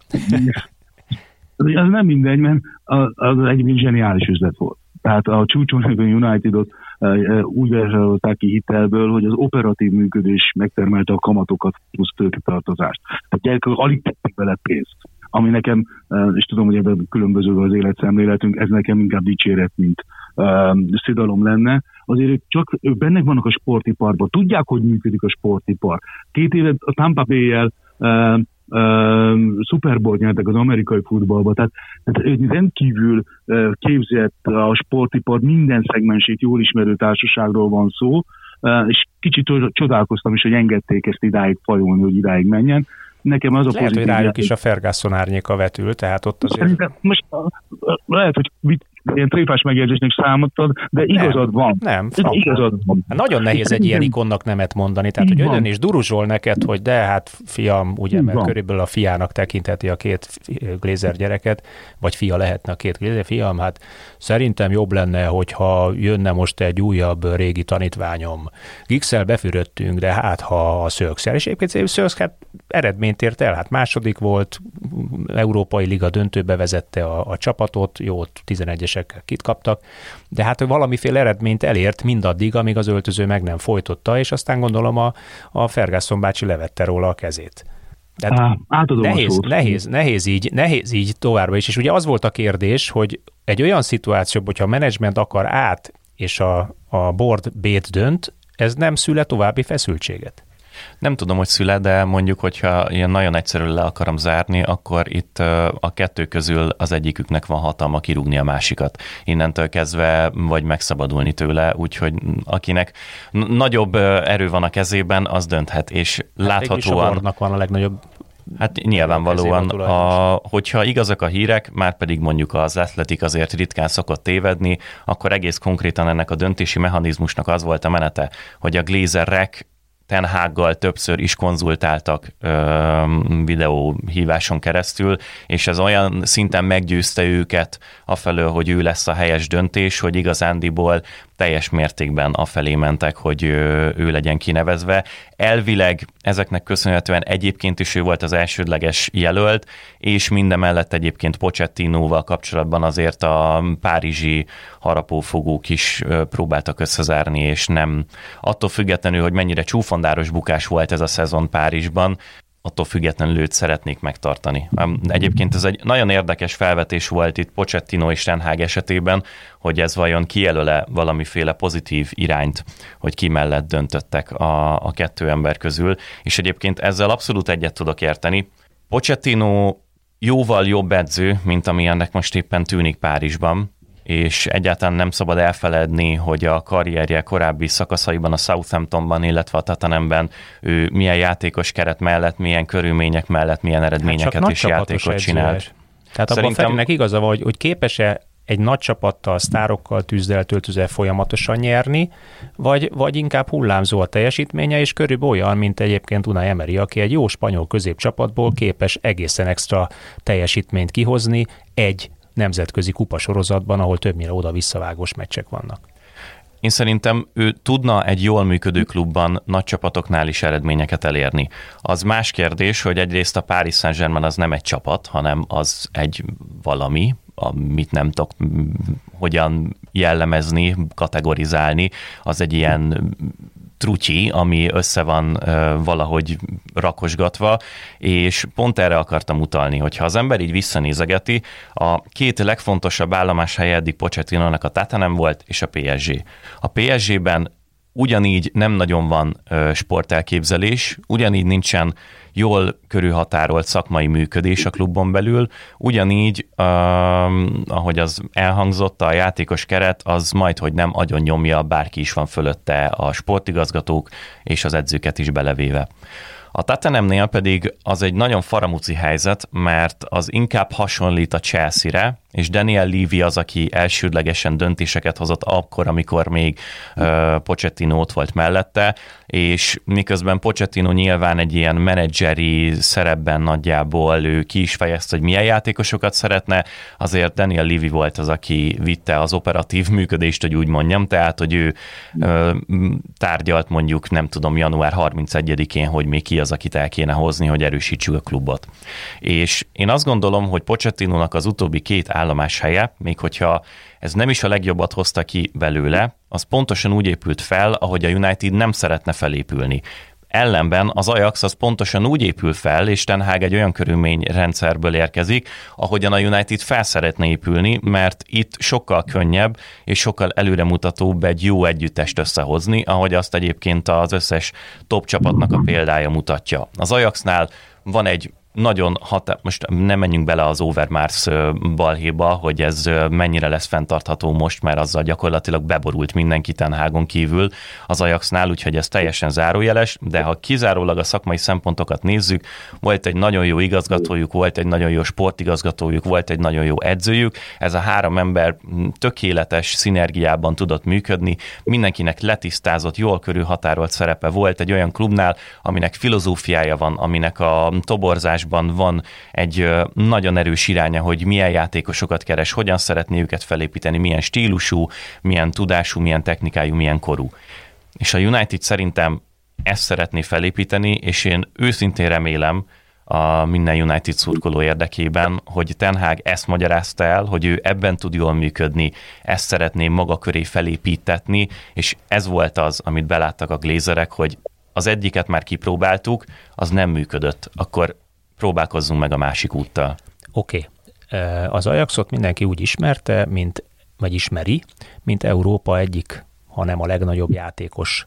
Ez nem mindegy, mert az, az egy zseniális üzlet volt. Tehát a csúcson a Unitedot úgy vásárolták ki hitelből, hogy az operatív működés megtermelte a kamatokat plusz tőketartozást. Tehát gyerekek alig tették bele pénzt. Ami nekem, és tudom, hogy ebben különböző az életszemléletünk, ez nekem inkább dicséret, mint uh, szidalom lenne. Azért ők csak ők bennek vannak a sportiparban, tudják, hogy működik a sportipar. Két éve a Tampa Bay-jel uh, Uh, Super Bowl nyertek az amerikai futballba, tehát, tehát egy rendkívül uh, képzett a sportipar minden szegmensét jól ismerő társaságról van szó, uh, és kicsit csodálkoztam is, hogy engedték ezt idáig fajolni, hogy idáig menjen. Nekem az a lehet, hogy rájuk is a Ferguson árnyéka vetül, tehát ott azért... Szerintem most uh, lehet, hogy ilyen tréfás megjegyzésnek számottad, de igazad nem, van. Nem, igazad van. Nagyon nehéz egy ilyen ikonnak nemet mondani, tehát hogy Ödön is duruzsol neked, hogy de hát fiam, ugye, mert körülbelül a fiának tekintheti a két Glazer gyereket, vagy fia lehetne a két Glazer, fiam, hát szerintem jobb lenne, hogyha jönne most egy újabb régi tanítványom. Gixel befürödtünk, de hát ha a Szölkszel, és egyébként Szölksz hát eredményt ért el, hát második volt, Európai Liga döntőbe vezette a, a csapatot, jó, tizenegyesekkel kit kaptak, de hát valamiféle eredményt elért mindaddig, amíg az öltöző meg nem folytotta, és aztán gondolom a, a Ferguson bácsi levette róla a kezét. Á, nehéz, nehéz, nehéz, így, nehéz így továbbra is, és ugye az volt a kérdés, hogy egy olyan szituációban, hogyha a menedzsment akar át, és a, a board B-t dönt, ez nem szül további feszültséget? Nem tudom, hogy szüle, de mondjuk, hogyha ilyen nagyon egyszerűen le akarom zárni, akkor itt a kettő közül az egyiküknek van hatalma kirúgni a másikat. Innentől kezdve vagy megszabadulni tőle, úgyhogy akinek nagyobb erő van a kezében, az dönthet, és hát láthatóan... A boardnak van a legnagyobb. Hát nyilvánvalóan, a, hogyha igazak a hírek, már pedig mondjuk az Athletic azért ritkán szokott tévedni, akkor egész konkrétan ennek a döntési mechanizmusnak az volt a menete, hogy a Glazerek Ten Haggal többször is konzultáltak ö, videóhíváson keresztül, és ez olyan szinten meggyőzte őket afelől, hogy ő lesz a helyes döntés, hogy igazándiból teljes mértékben afelé mentek, hogy ő legyen kinevezve. Elvileg ezeknek köszönhetően egyébként is ő volt az elsődleges jelölt, és mindemellett egyébként Pochettinóval kapcsolatban azért a párizsi harapófogók is próbáltak összezárni, és nem attól függetlenül, hogy mennyire csúfondáros bukás volt ez a szezon Párizsban, attól függetlenül őt szeretnék megtartani. Egyébként ez egy nagyon érdekes felvetés volt itt Pochettino és Ten Hag esetében, hogy ez vajon kijelöle valamiféle pozitív irányt, hogy ki mellett döntöttek a, a kettő ember közül, és egyébként ezzel abszolút egyet tudok érteni. Pochettino jóval jobb edző, mint ami ennek most éppen tűnik Párizsban, és egyáltalán nem szabad elfeledni, hogy a karrierje korábbi szakaszaiban a Southamptonban, illetve a Tottenhamben ő milyen játékos keret mellett, milyen körülmények mellett, milyen eredményeket hát és játékot csinált. Tehát Szerintem... abban Ferinek igaza van, hogy, hogy képes-e egy nagy csapattal, sztárokkal, tűzzel, töltőzel folyamatosan nyerni, vagy, vagy inkább hullámzó a teljesítménye, és körülbelül olyan, mint egyébként Unai Emery, aki egy jó spanyol középcsapatból képes egészen extra teljesítményt kihozni egy nemzetközi kupasorozatban, ahol többnyire oda-visszavágós meccsek vannak. Én szerintem ő tudna egy jól működő klubban nagy csapatoknál is eredményeket elérni. Az más kérdés, hogy egyrészt a Paris Saint-Germain az nem egy csapat, hanem az egy valami, amit nem tudok hogyan jellemezni, kategorizálni, az egy ilyen trutyi, ami össze van uh, valahogy rakosgatva, és pont erre akartam utalni, hogyha az ember így visszanézegeti, a két legfontosabb állomáshely eddig Pochettinónak a Tottenham volt, és a pé es gé. A pé es gében ugyanígy nem nagyon van uh, sportelképzelés, ugyanígy nincsen jól körülhatárolt szakmai működés a klubon belül, ugyanígy, uh, ahogy az elhangzott, a játékos keret az majdhogy nem agyon nyomja, bárki is van fölötte, a sportigazgatók és az edzőket is belevéve. A Tottenhamnél pedig az egy nagyon faramuci helyzet, mert az inkább hasonlít a Chelsea-re, és Daniel Levy az, aki elsődlegesen döntéseket hozott akkor, amikor még uh, Pochettino ott volt mellette, és miközben Pochettino nyilván egy ilyen menedzseri szerepben nagyjából ő ki is fejezte, hogy milyen játékosokat szeretne, azért Daniel Levy volt az, aki vitte az operatív működést, hogy úgy mondjam, tehát, hogy ő ö, tárgyalt mondjuk, nem tudom, január harmincegyedikén, hogy még ki az, akit el kéne hozni, hogy erősítsük a klubot. És én azt gondolom, hogy Pochettinónak az utóbbi két állomás helye, még hogyha ez nem is a legjobbat hozta ki belőle, az pontosan úgy épült fel, ahogy a United nem szeretne felépülni. Ellenben az Ajax az pontosan úgy épül fel, és Ten Hag egy olyan körülményrendszerből érkezik, ahogyan a United fel szeretne épülni, mert itt sokkal könnyebb és sokkal előremutatóbb egy jó együttest összehozni, ahogy azt egyébként az összes top csapatnak a példája mutatja. Az Ajaxnál van egy nagyon hatá... most nem menjünk bele az Overmars balhéba, hogy ez mennyire lesz fenntartható most, mert azzal gyakorlatilag beborult mindenki Ten Hagon kívül az Ajaxnál, úgyhogy ez teljesen zárójeles, de ha kizárólag a szakmai szempontokat nézzük, volt egy nagyon jó igazgatójuk, volt egy nagyon jó sportigazgatójuk, volt egy nagyon jó edzőjük, ez a három ember tökéletes szinergiában tudott működni, mindenkinek letisztázott, jól körülhatárolt szerepe volt egy olyan klubnál, aminek filozófiája van, aminek a toborzás van egy nagyon erős iránya, hogy milyen játékosokat keres, hogyan szeretné őket felépíteni, milyen stílusú, milyen tudású, milyen technikájú, milyen korú. És a United szerintem ezt szeretné felépíteni, és én őszintén remélem a minden United szurkoló érdekében, hogy Ten Hag ezt magyarázta el, hogy ő ebben tud jól működni, ezt szeretné maga köré felépítetni, és ez volt az, amit beláttak a Glazerek, hogy az egyiket már kipróbáltuk, az nem működött, akkor próbálkozzunk meg a másik úttal. Oké. Okay. Az Ajaxot mindenki úgy ismerte, mint, vagy ismeri, mint Európa egyik, hanem a legnagyobb játékos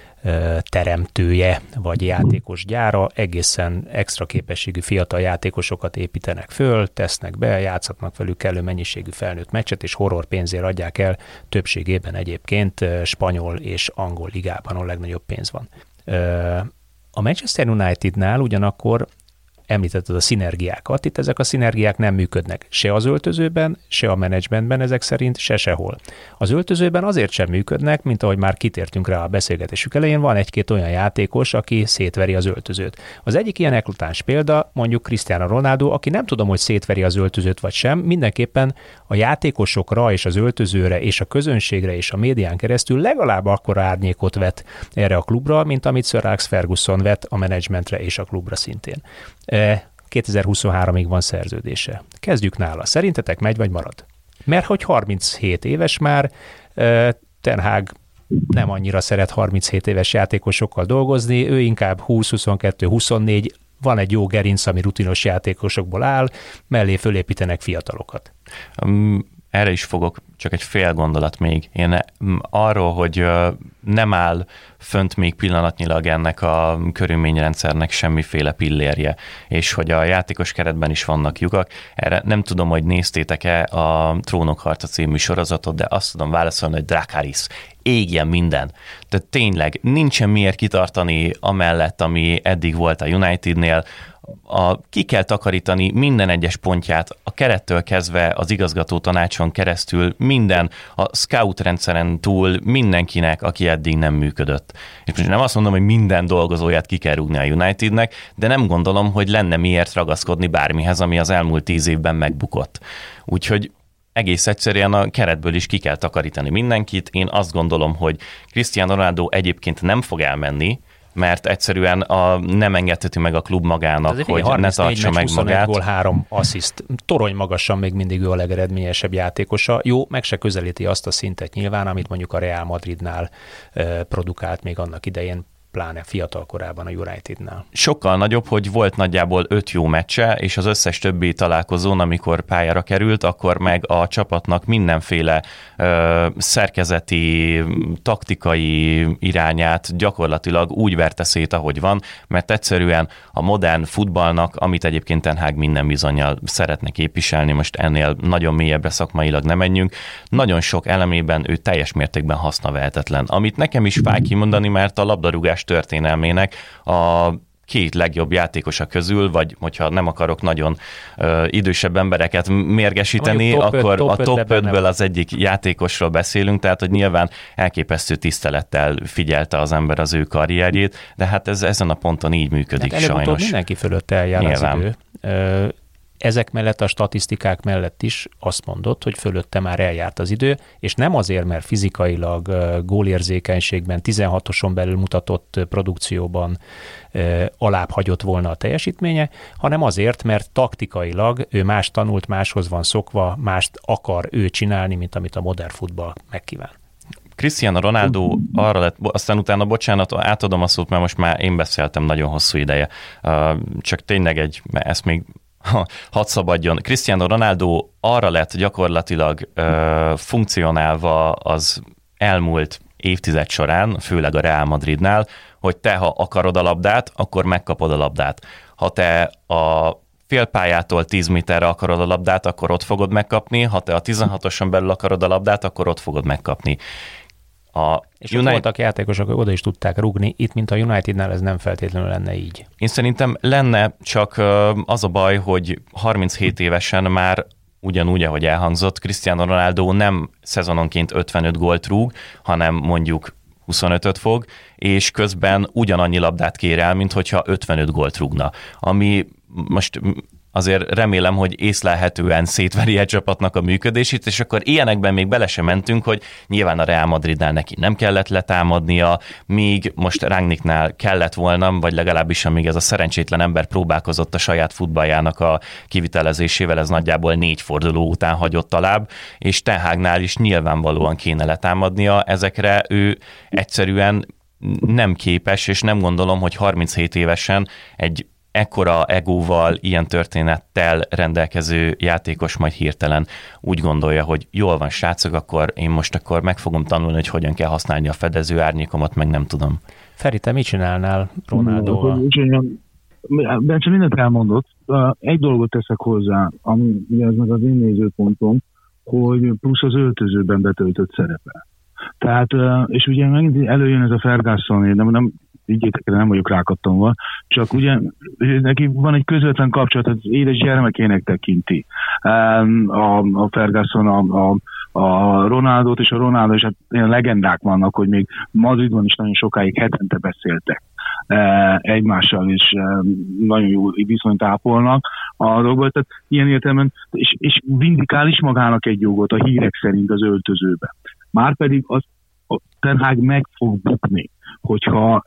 teremtője, vagy játékos gyára, egészen extra képességű fiatal játékosokat építenek föl, tesznek be, játszhatnak velük kellő mennyiségű felnőtt meccset, és horror pénzért adják el, többségében egyébként spanyol és angol ligában, ahol legnagyobb pénz van. A Manchester Unitednál ugyanakkor említetted a szinergiákat, itt ezek a szinergiák nem működnek se az öltözőben, se a menedzsmentben ezek szerint, se sehol. Az öltözőben azért sem működnek, mint ahogy már kitértünk rá a beszélgetésük elején, van egy-két olyan játékos, aki szétveri az öltözőt. Az egyik ilyen eklatáns példa mondjuk Cristiano Ronaldo, aki nem tudom, hogy szétveri az öltözőt vagy sem, mindenképpen a játékosokra és az öltözőre és a közönségre és a médián keresztül legalább akkora árnyékot vet erre a klubra, mint amit Sir Alex Ferguson vet a menedzsmentre és a klubra szintén. kétezer-huszonháromig van szerződése. Kezdjük nála. Szerintetek megy vagy marad? Mert hogy harminchét éves már, Ten Hag nem annyira szeret harminchét éves játékosokkal dolgozni, ő inkább húsz, huszonkettő, huszonnégy, van egy jó gerinc, ami rutinos játékosokból áll, mellé fölépítenek fiatalokat. Um, erre is fogok, csak egy fél gondolat még. Én arról, hogy nem áll fönt még pillanatnyilag ennek a körülményrendszernek semmiféle pillérje, és hogy a játékos keretben is vannak lyukak. Erre nem tudom, hogy néztétek-e a Trónok harca című sorozatot, de azt tudom válaszolni, hogy Dracarys, égjen minden. Tehát tényleg nincsen miért kitartani amellett, ami eddig volt a Unitednél. A, ki kell takarítani minden egyes pontját, a kerettől kezdve az igazgató tanácson keresztül, minden, a scout rendszeren túl mindenkinek, aki eddig nem működött. És most nem azt mondom, hogy minden dolgozóját ki kell rúgni a Unitednek, de nem gondolom, hogy lenne miért ragaszkodni bármihez, ami az elmúlt tíz évben megbukott. Úgyhogy egész egyszerűen a keretből is ki kell takarítani mindenkit. Én azt gondolom, hogy Cristiano Ronaldo egyébként nem fog elmenni, mert egyszerűen a, nem engedheti meg a klub magának, hogy ne tartsa meg magát. Gól, három assziszt. Torony magasan még mindig ő a legeredményesebb játékosa. Jó, meg se közelíti azt a szintet nyilván, amit mondjuk a Real Madridnál eh, produkált még annak idején, pláne fiatal korában a Unitednál. Sokkal nagyobb, hogy volt nagyjából öt jó meccse, és az összes többi találkozón, amikor pályára került, akkor meg a csapatnak mindenféle ö, szerkezeti, taktikai irányát gyakorlatilag úgy verte szét, ahogy van, mert egyszerűen a modern futballnak, amit egyébként Ten Hag minden bizonnyal szeretne képviselni, most ennél nagyon mélyebbre szakmailag nem menjünk, nagyon sok elemében ő teljes mértékben hasznavehetetlen. Amit nekem is fáj kimondani, mert a labdarúgás történelmének a két legjobb játékosa közül, vagy hogyha nem akarok nagyon uh, idősebb embereket mérgesíteni, top akkor öt, top a top ötből az egyik játékosról beszélünk, tehát hogy nyilván elképesztő tisztelettel figyelte az ember az ő karrierjét, de hát ez ezen a ponton így működik hát sajnos. Mindenki fölött eljár nyilván. Az idő. Uh, Ezek mellett a statisztikák mellett is azt mondott, hogy fölötte már eljárt az idő, és nem azért, mert fizikailag, gólérzékenységben, tizenhatoson belül mutatott produkcióban alább hagyott volna a teljesítménye, hanem azért, mert taktikailag ő más tanult, máshoz van szokva, mást akar ő csinálni, mint amit a modern futball megkíván. Cristiano Ronaldo arra lett, aztán utána, bocsánat, átadom a szót, mert most már én beszéltem nagyon hosszú ideje, csak tényleg egy, mert ezt még hadd szabadjon. Cristiano Ronaldo arra lett gyakorlatilag ö, funkcionálva az elmúlt évtized során, főleg a Real Madridnál, hogy te, ha akarod a labdát, akkor megkapod a labdát. Ha te a félpályától tíz méterre akarod a labdát, akkor ott fogod megkapni, ha te a tizenhatoson belül akarod a labdát, akkor ott fogod megkapni. A és United... voltak játékosok, hogy oda is tudták rúgni, itt, mint a Unitednál ez nem feltétlenül lenne így. Én szerintem lenne, csak az a baj, hogy harminchét évesen már ugyanúgy, ahogy elhangzott, Cristiano Ronaldo nem szezononként ötvenöt gólt rúg, hanem mondjuk huszonötöt fog, és közben ugyanannyi labdát kér el, mint hogyha ötvenöt gólt rúgna. Ami most azért remélem, hogy észlelhetően szétveri egy csapatnak a működését, és akkor ilyenekben még bele sem mentünk, hogy nyilván a Real Madridnál neki nem kellett letámadnia, míg most Rangnicknál kellett volna, vagy legalábbis amíg ez a szerencsétlen ember próbálkozott a saját futballjának a kivitelezésével, ez nagyjából négy forduló után hagyott alább, és Ten Hagnál is nyilvánvalóan kéne letámadnia, ezekre ő egyszerűen nem képes, és nem gondolom, hogy harminchét évesen egy ekkora egóval, ilyen történettel rendelkező játékos majd hirtelen úgy gondolja, hogy jól van, srácok, akkor én most akkor meg fogom tanulni, hogy hogyan kell használni a fedező árnyékomat, meg nem tudom. Feri, te mit csinálnál Ronaldóval? Bence mindent elmondott. Egy dolgot teszek hozzá, ami ez meg az én nézőpontom, hogy plusz az öltözőben betöltött szerepe. Tehát, és ugye megint előjön ez a Ferguson, nem, nem vigyétek, nem vagyok rákattomva, csak ugye neki van egy közvetlen kapcsolat, az édes gyermekének tekinti a, a Ferguson, a, a, a Ronaldot, és a Ronaldo, és hát ilyen legendák vannak, hogy még Madridban is nagyon sokáig hetente beszéltek egymással, és nagyon jó viszonyt ápolnak a dolgokból, tehát ilyen értelemben, és, és vindikál is magának egy jogot a hírek szerint az öltözőbe. Márpedig az a Ten Hag meg fog bukni, hogyha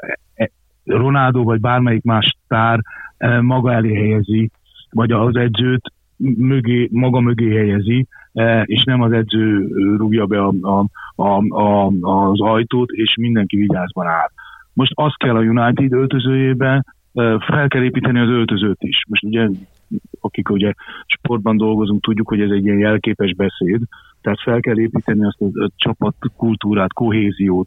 Ronaldo vagy bármelyik más sztár maga elé helyezi, vagy az edzőt mögé, maga mögé helyezi, és nem az edző rúgja be a, a, a, a, az ajtót, és mindenki vigyázban áll. Most azt kell a United öltözőjében, fel kell építeni az öltözőt is. Most ugye, akik ugye sportban dolgozunk, tudjuk, hogy ez egy ilyen jelképes beszéd, tehát fel kell építeni azt a, a csapatkultúrát, kohéziót,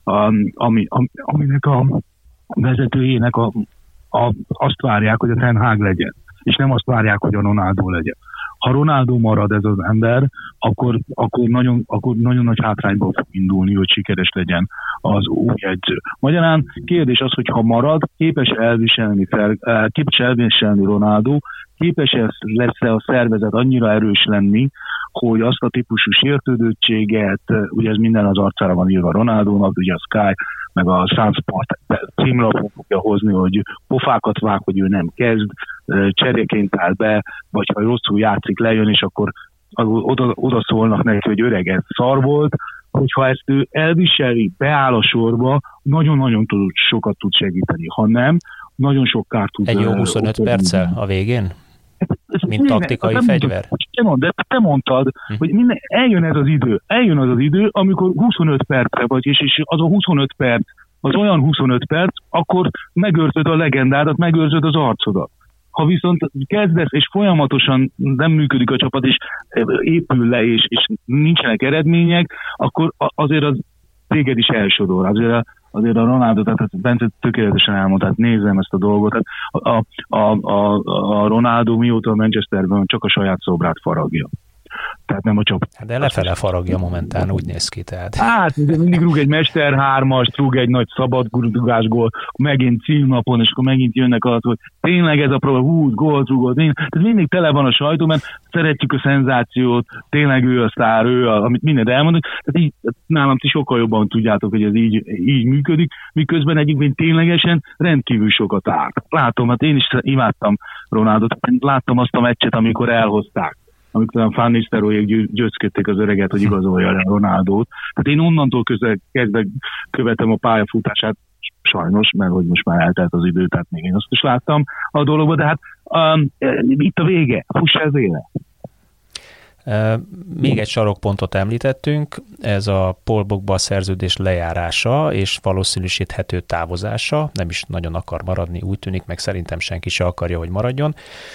ami, ami, aminek a vezetőjének a, a, azt várják, hogy a Ten Hag legyen, és nem azt várják, hogy a Ronaldo legyen. Ha Ronaldo marad ez az ember, akkor, akkor, nagyon, akkor nagyon nagy hátrányból fog indulni, hogy sikeres legyen az új edző. Magyarán kérdés az, hogy ha marad, képes elviselni, fel, képes elviselni Ronaldo, képes lesz-e a szervezet annyira erős lenni, hogy azt a típusú sértődöttséget, ugye ez minden az arcára van írva Ronaldónak, ugye a Sky, meg a Sunsport címlapon fogja hozni, hogy pofákat vág, hogy ő nem kezd, cseréként áll be, vagy ha rosszul játszik, lejön, és akkor oda, oda szólnak neki, hogy öreg, ez szar volt, hogyha ezt ő elviseli, beáll a sorba, nagyon-nagyon tud, sokat tud segíteni. Ha nem, nagyon sok kárt tud... Egy jó huszonöt uh, perccel a végén? Mint taktikai te fegyver? Mondtad, de te mondtad, hm. hogy minden, eljön ez az idő, eljön az az idő, amikor huszonöt percre vagy, és, és az a huszonöt perc, az olyan huszonöt perc, akkor megőrzöd a legendádat, megőrzöd az arcodat. Ha viszont kezdesz, és folyamatosan nem működik a csapat, és épül le, és, és nincsenek eredmények, akkor azért az téged is elsodor. Azért a, azért a Ronaldo, tehát Bence tökéletesen elmondta, tehát nézzem ezt a dolgot. A, a, a, a Ronaldo mióta a Manchesterben csak a saját szobrát faragja. tehát nem a csapat. De lefele faragja momentán, úgy néz ki, tehát. Hát, mindig rúg egy mester hármast, rúg egy nagy szabadrugás gól, megint címnapon, és akkor megint jönnek alatt, hogy tényleg ez a próba, húsz gólt rúgott, tehát mindig tele van a sajtó, mert szeretjük a szenzációt, tényleg ő a sztár, ő, a, amit mindent elmondunk, tehát így nálam ti sokkal jobban tudjátok, hogy ez így, így működik, miközben egyébként ténylegesen rendkívül sokat árt. Látom, hát én is imádtam Ronaldot, láttam azt a meccset, amikor elhozták, amikor a Van Nistelrooyék győzködték az öreget, hogy igazolja el Ronaldót. Tehát én onnantól kezdve követem a pályafutását, sajnos, mert hogy most már eltelt az idő, tehát még én azt is láttam a dologba, de hát um, itt a vége, fuss ez éle. Még egy sarokpontot említettünk, ez a Paul Pogba szerződés lejárása és valószínűsíthető távozása, nem is nagyon akar maradni, úgy tűnik, meg szerintem senki se akarja, hogy maradjon.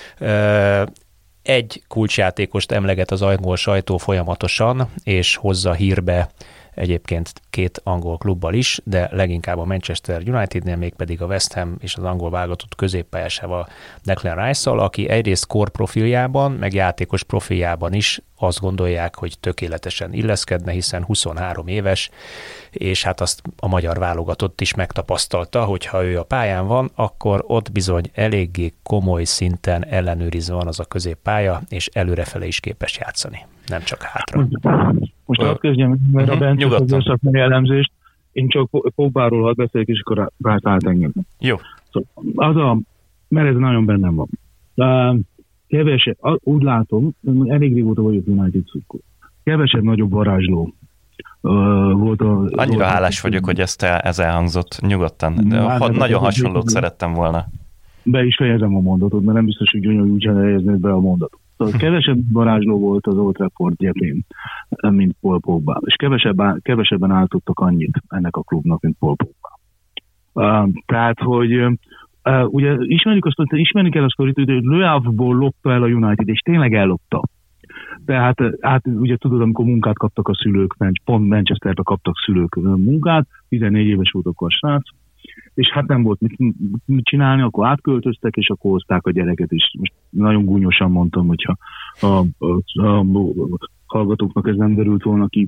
Egy kulcsjátékost emleget az angol sajtó folyamatosan, és hozza hírbe egyébként két angol klubbal is, de leginkább a Manchester Unitednél, mégpedig a West Ham és az angol válogatott középpályásával, Declan Rice-szal, aki egyrészt core profiljában, meg játékos profiljában is azt gondolják, hogy tökéletesen illeszkedne, hiszen huszonhárom éves, és hát azt a magyar válogatott is megtapasztalta, hogy ha ő a pályán van, akkor ott bizony eléggé komoly szinten ellenőrizve van az a középpálya, és előrefele is képes játszani, nem csak hátra. Most azt kezdjem, mert a Bence az szakmai elemzést, én csak Pogbáról hadd beszéljük, és akkor rátalált engem. Jó. Szóval az a, mert ez nagyon bennem van. Uh, kevesebb, úgy látom, elég régóta vagyok United szurkoló. Kevesebb nagyobb varázsló uh, volt a... Annyira volt hálás a... vagyok, hogy ezt el, ez elhangzott nyugodtan. De ha, nagyon hasonlót szerettem volna. Be is fejezem a mondatot, mert nem biztos, hogy gyönyörű úgy helyeznéd be a mondatot. Szóval kevesebb varázsló volt az Old Trafford gyepén, mint Paul Pogba, és kevesebb, kevesebben álltottak annyit ennek a klubnak, mint Paul Pogba. Uh, tehát, hogy uh, ugye ismerjük azt, ismerjük el a sztorit, hogy Le Havre-ból lopta el a United, és tényleg ellopta. Tehát hát, ugye tudod, amikor munkát kaptak a szülők, pont Manchesterbe kaptak szülők munkát, tizennégy éves volt akkor a srác, és hát nem volt mit, mit csinálni, akkor átköltöztek, és akkor hozták a gyereket is. Most nagyon gúnyosan mondtam, hogyha a, a, a, a hallgatóknak ez nem derült volna ki.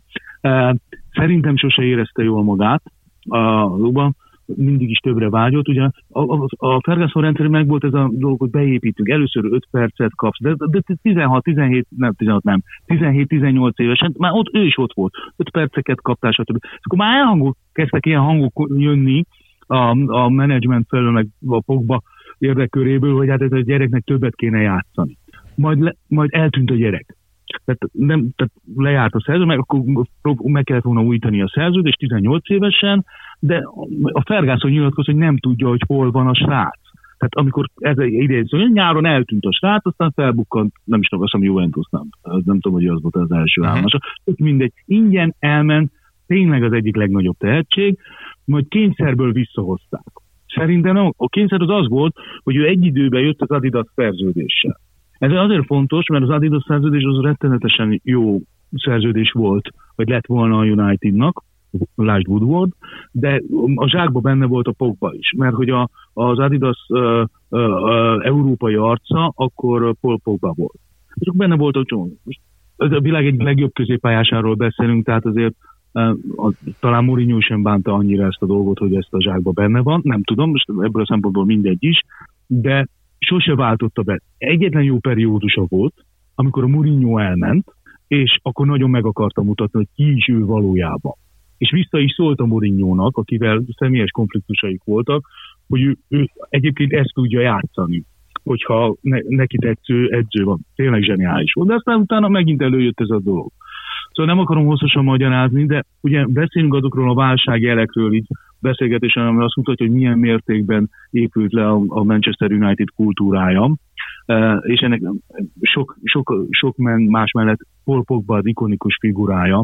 Szerintem sose érezte jól magát a klubban, mindig is többre vágyott. Ugye a, a, a Ferguson rendszerben meg volt ez a dolog, hogy beépítünk, először öt percet kapsz, de, de tizenhat, tizenhét, nem, tizenhat nem, tizenhét-tizennyolc évesen, már ott ő is ott volt, öt perceket kaptál, stb. És akkor már elhangok, kezdtek ilyen hangok jönni a, a menedzsment felől, meg a Pogba érdekköréből, hogy hát ez a gyereknek többet kéne játszani. Majd, le, majd eltűnt a gyerek. Tehát, nem, tehát lejárt a szerződés, meg akkor meg kellett volna újítani a szerződést tizennyolc évesen, de a Ferguson nyilatkozott, hogy nem tudja, hogy hol van a srác. Tehát amikor ez idén, szóval nyáron eltűnt a srác, aztán felbukkant, nem is tudom, azt hiszem Juventus, nem, nem tudom, hogy az volt az első uh-huh. állása. Mindegy, ingyen elment, tényleg az egyik legnagyobb tehetség, majd kényszerből visszahozták. Szerintem a kényszer az az volt, hogy ő egy időben jött az Adidas szerződéssel. Ez azért fontos, mert az Adidas szerződés az rettenetesen jó szerződés volt, hogy lett volna a Unitednak, lásd Woodward, de a zsákban benne volt a Pogba is, mert hogy a, az Adidas uh, uh, uh, európai arca, akkor Paul Pogba volt. És benne volt a csomó. A világ egy legjobb középpályásáról beszélünk, tehát azért uh, a, talán Mourinho sem bánta annyira ezt a dolgot, hogy ezt a zsákban benne van, nem tudom, most ebből a szempontból mindegy is, de sose váltotta be. Egyetlen jó periódusa volt, amikor a Mourinho elment, és akkor nagyon meg akarta mutatni, hogy ki is ő valójában. És vissza is szólt a Mourinho-nak, akivel személyes konfliktusaik voltak, hogy ő, ő egyébként ezt tudja játszani, hogyha ne, neki tetsző edző van. Tényleg zseniális volt. De aztán utána megint előjött ez a dolog. Szóval nem akarom hosszasan magyarázni, de ugye beszélünk azokról a válságjelekről így beszélgetésen, ami azt mutatja, hogy milyen mértékben épült le a, a Manchester United kultúrája, uh, és ennek sok, sok, sok más mellett Paul Pogba az ikonikus figurája,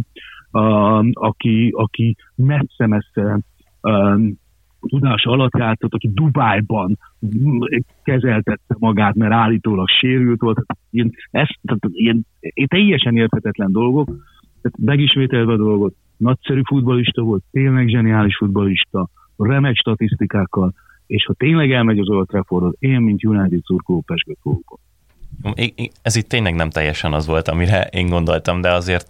uh, aki, aki messze-messze uh, tudása alatt játszott, aki Dubájban kezeltette magát, mert állítólag sérült volt. Ilyen, ez, tehát ilyen teljesen érthetetlen dolgok. Tehát megismételve a dolgot, nagyszerű futballista volt, tényleg zseniális futballista, remek statisztikákkal, és ha tényleg elmegy az Old Traffordhoz, én, mint United szurkoló, pesgőt fogok. Ez itt tényleg nem teljesen az volt, amire én gondoltam, de azért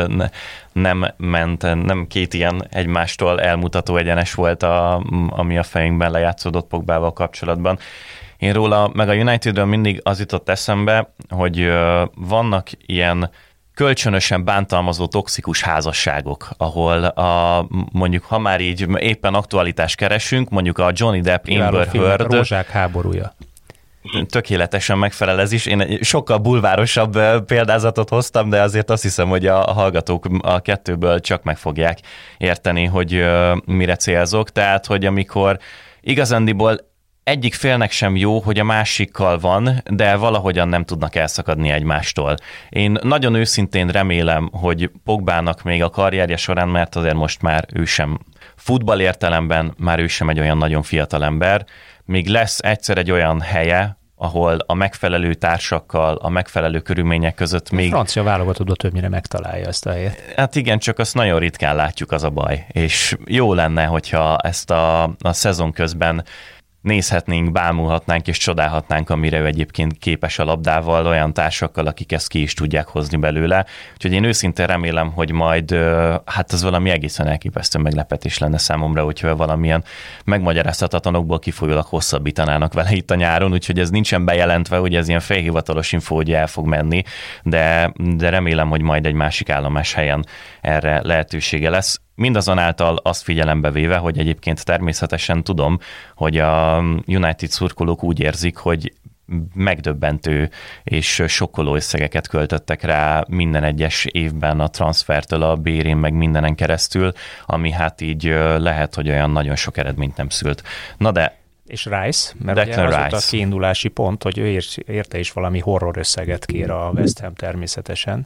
nem ment, nem két ilyen egymástól elmutató egyenes volt, a, ami a fejünkben lejátszódott Pogbával kapcsolatban. Én róla, meg a Unitedről mindig az jutott eszembe, hogy vannak ilyen kölcsönösen bántalmazó toxikus házasságok, ahol a, mondjuk, ha már így éppen aktualitást keresünk, mondjuk a Johnny Depp Amber Heard. Rózsák háborúja. Tökéletesen megfelel ez is. Én egy sokkal bulvárosabb példázatot hoztam, de azért azt hiszem, hogy a hallgatók a kettőből csak meg fogják érteni, hogy mire célzok. Tehát, hogy amikor igazándiból egyik félnek sem jó, hogy a másikkal van, de valahogyan nem tudnak elszakadni egymástól. Én nagyon őszintén remélem, hogy Pogbának még a karrierje során, mert azért most már ő sem futball értelemben, már ő sem egy olyan nagyon fiatal ember, még lesz egyszer egy olyan helye, ahol a megfelelő társakkal, a megfelelő körülmények között még... A francia válogatottban többnyire megtalálja ezt a helyet. Hát igen, csak azt nagyon ritkán látjuk, az a baj. És jó lenne, hogyha ezt a, a szezon közben nézhetnénk, bámulhatnánk és csodálhatnánk, amire ő egyébként képes a labdával, olyan társakkal, akik ezt ki is tudják hozni belőle. Úgyhogy én őszintén remélem, hogy majd, hát ez valami egészen elképesztő meglepetés lenne számomra, hogyha valamilyen megmagyarázhatatlanokból kifolyólag hosszabbítanának vele itt a nyáron, úgyhogy ez nincsen bejelentve, hogy ez ilyen félhivatalos info, hogy el fog menni, de, de remélem, hogy majd egy másik állomás helyen erre lehetősége lesz. Mindazonáltal azt figyelembe véve, hogy egyébként természetesen tudom, hogy a United szurkolók úgy érzik, hogy megdöbbentő és sokkoló összegeket költöttek rá minden egyes évben a transfertől, a bérén, meg mindenen keresztül, ami hát így lehet, hogy olyan nagyon sok eredményt nem szült. Na de és Rice, mert Declan ugye az Rice. A kiindulási pont, hogy ő érte is valami horror összeget kér a West Ham természetesen.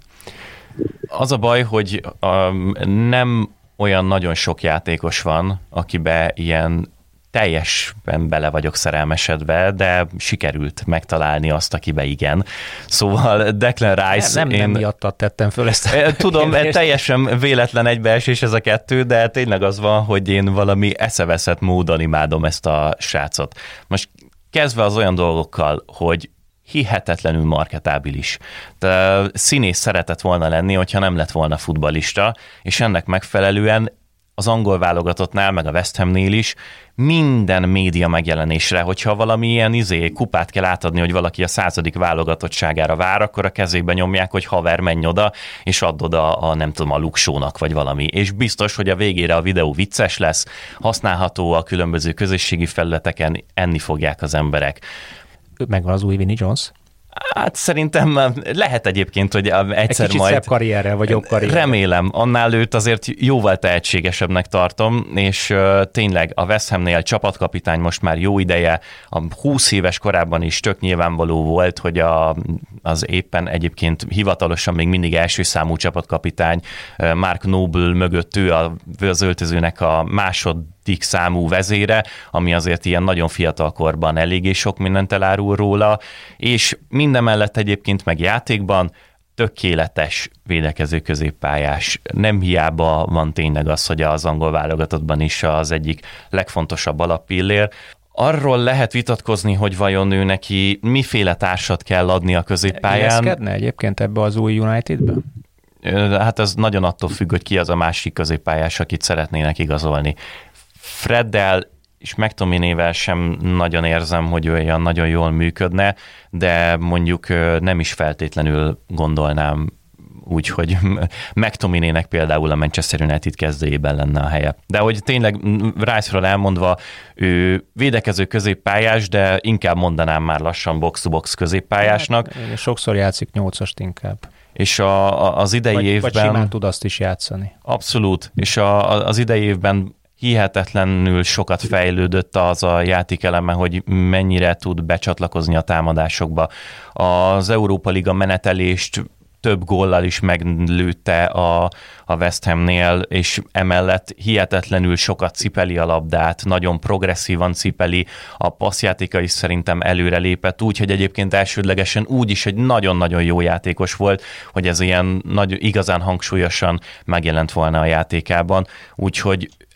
Az a baj, hogy um, nem olyan nagyon sok játékos van, akibe ilyen teljesen bele vagyok szerelmesedve, de sikerült megtalálni azt, akibe igen. Szóval Declan Rice... Nem, nem, én... nem miattad tettem föl ezt a Tudom, kérdést. Teljesen véletlen egybeesés ez a kettő, de tényleg az van, hogy én valami eszeveszett módon imádom ezt a srácot. Most kezdve az olyan dolgokkal, hogy hihetetlenül marketábilis. De színész szeretett volna lenni, hogyha nem lett volna futballista, és ennek megfelelően az angol válogatottnál, meg a West Hamnél is minden média megjelenésre, hogyha valami ilyen izé, kupát kell átadni, hogy valaki a századik válogatottságára vár, akkor a kezébe nyomják, hogy haver, menj oda, és add oda a, nem tudom, a luksónak, vagy valami. És biztos, hogy a végére a videó vicces lesz, használható a különböző közösségi felületeken, enni fogják az emberek. Megvan az új Vinnie Jones? Hát szerintem lehet egyébként, hogy egyszer egy majd... szebb karrierrel, vagy jobb karrierrel. Remélem, annál őt azért jóval tehetségesebbnek tartom, és uh, tényleg a West Hamnél csapatkapitány most már jó ideje, a húsz éves korában is tök nyilvánvaló volt, hogy a, az éppen egyébként hivatalosan még mindig első számú csapatkapitány, uh, Mark Noble mögött ő az öltözőnek a második számú vezére, ami azért ilyen nagyon fiatal korban eléggé sok mindent elárul róla, és mindemellett egyébként meg játékban tökéletes védekező középpályás. Nem hiába van tényleg az, hogy az angol válogatottban is az egyik legfontosabb alappillér. Arról lehet vitatkozni, hogy vajon ő neki miféle társat kell adni a középpályán. Illeszkedne egyébként ebbe az új Unitedbe? Hát ez nagyon attól függ, hogy ki az a másik középpályás, akit szeretnének igazolni. Freddel és McTominayvel sem nagyon érzem, hogy olyan nagyon jól működne, de mondjuk nem is feltétlenül gondolnám úgy, hogy McTominaynek például a Manchester United kezdőjében lenne a helye. De hogy tényleg Rice-ról elmondva, ő védekező középpályás, de inkább mondanám már lassan box-to-box középpályásnak. Hát, sokszor játszik nyolcast inkább. És a, a, az idei vagy, évben... Vagy simán tud azt is játszani. Abszolút. És a, az idei évben hihetetlenül sokat fejlődött az a játékeleme, hogy mennyire tud becsatlakozni a támadásokba. Az Európa Liga menetelést több góllal is meglőtte a, a West Hamnél, és emellett hihetetlenül sokat cipeli a labdát, nagyon progresszívan cipeli, a passzjátéka is szerintem előre lépett, úgyhogy egyébként elsődlegesen úgy is egy nagyon-nagyon jó játékos volt, hogy ez ilyen nagy, igazán hangsúlyosan megjelent volna a játékában, úgyhogy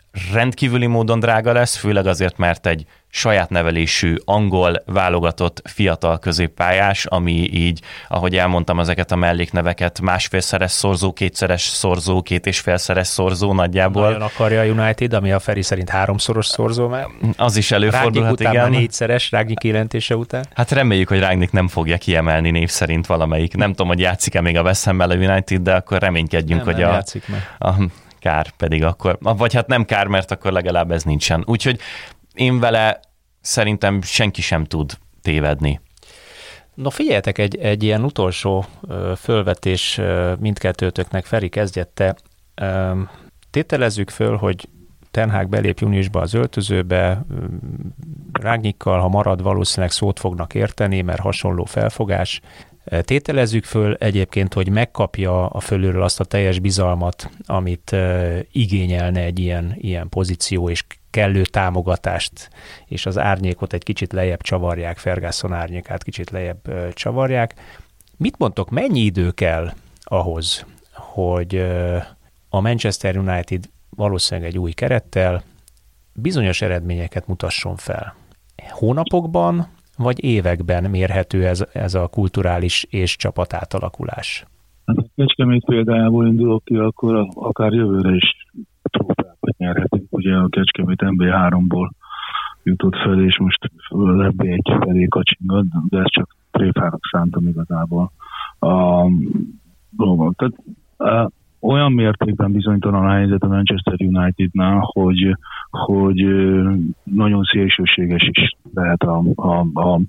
rendkívüli módon drága lesz, főleg azért, mert egy saját nevelésű angol válogatott fiatal középpályás, ami így, ahogy elmondtam ezeket a mellékneveket, másfélszeres szorzó, kétszeres szorzó, két és félszeres szorzó nagyjából. Nagyon akarja a United, ami a Feri szerint háromszoros szorzó már. Az is előfordulhat, igen. Rágnyik négyszeres, Rágnyik kijelentése után. Hát reméljük, hogy Rágnyik nem fogja kiemelni név szerint valamelyik. Nem tudom, hogy játszik-e még a West Hammel a United, de akkor reménykedjünk, nem, hogy nem a... játszik meg. a kár pedig akkor, vagy hát nem kár, mert akkor legalább ez nincsen. Úgyhogy én vele szerintem senki sem tud tévedni. No figyeljetek, egy, egy ilyen utolsó ö, fölvetés ö, mindkettőtöknek, Feri kezdjette. Ö, tételezzük föl, hogy Ten Hag belép júniusba az öltözőbe, Rágnyikkal, ha marad, valószínűleg szót fognak érteni, mert hasonló felfogás. Tételezzük föl egyébként, hogy megkapja a fölülről azt a teljes bizalmat, amit uh, igényelne egy ilyen, ilyen pozíció, és kellő támogatást, és az árnyékot egy kicsit lejjebb csavarják, Ferguson árnyékát kicsit lejjebb uh, csavarják. Mit mondtok, mennyi idő kell ahhoz, hogy uh, a Manchester United valószínűleg egy új kerettel bizonyos eredményeket mutasson fel? Hónapokban, vagy években mérhető ez, ez a kulturális és csapatátalakulás? Hát a Kecskemét példájából indulok ki, akkor akár jövőre is trófeákat nyerhetünk. Ugye a Kecskemét en bé háromból jutott fel, és most en bé egy felé kacsingad, de ezt csak tréfának szántam igazából. A, tehát, a, olyan mértékben bizonytalan a helyzet a Manchester Unitednál, hogy, hogy nagyon szélsőséges is lehet a, a, a,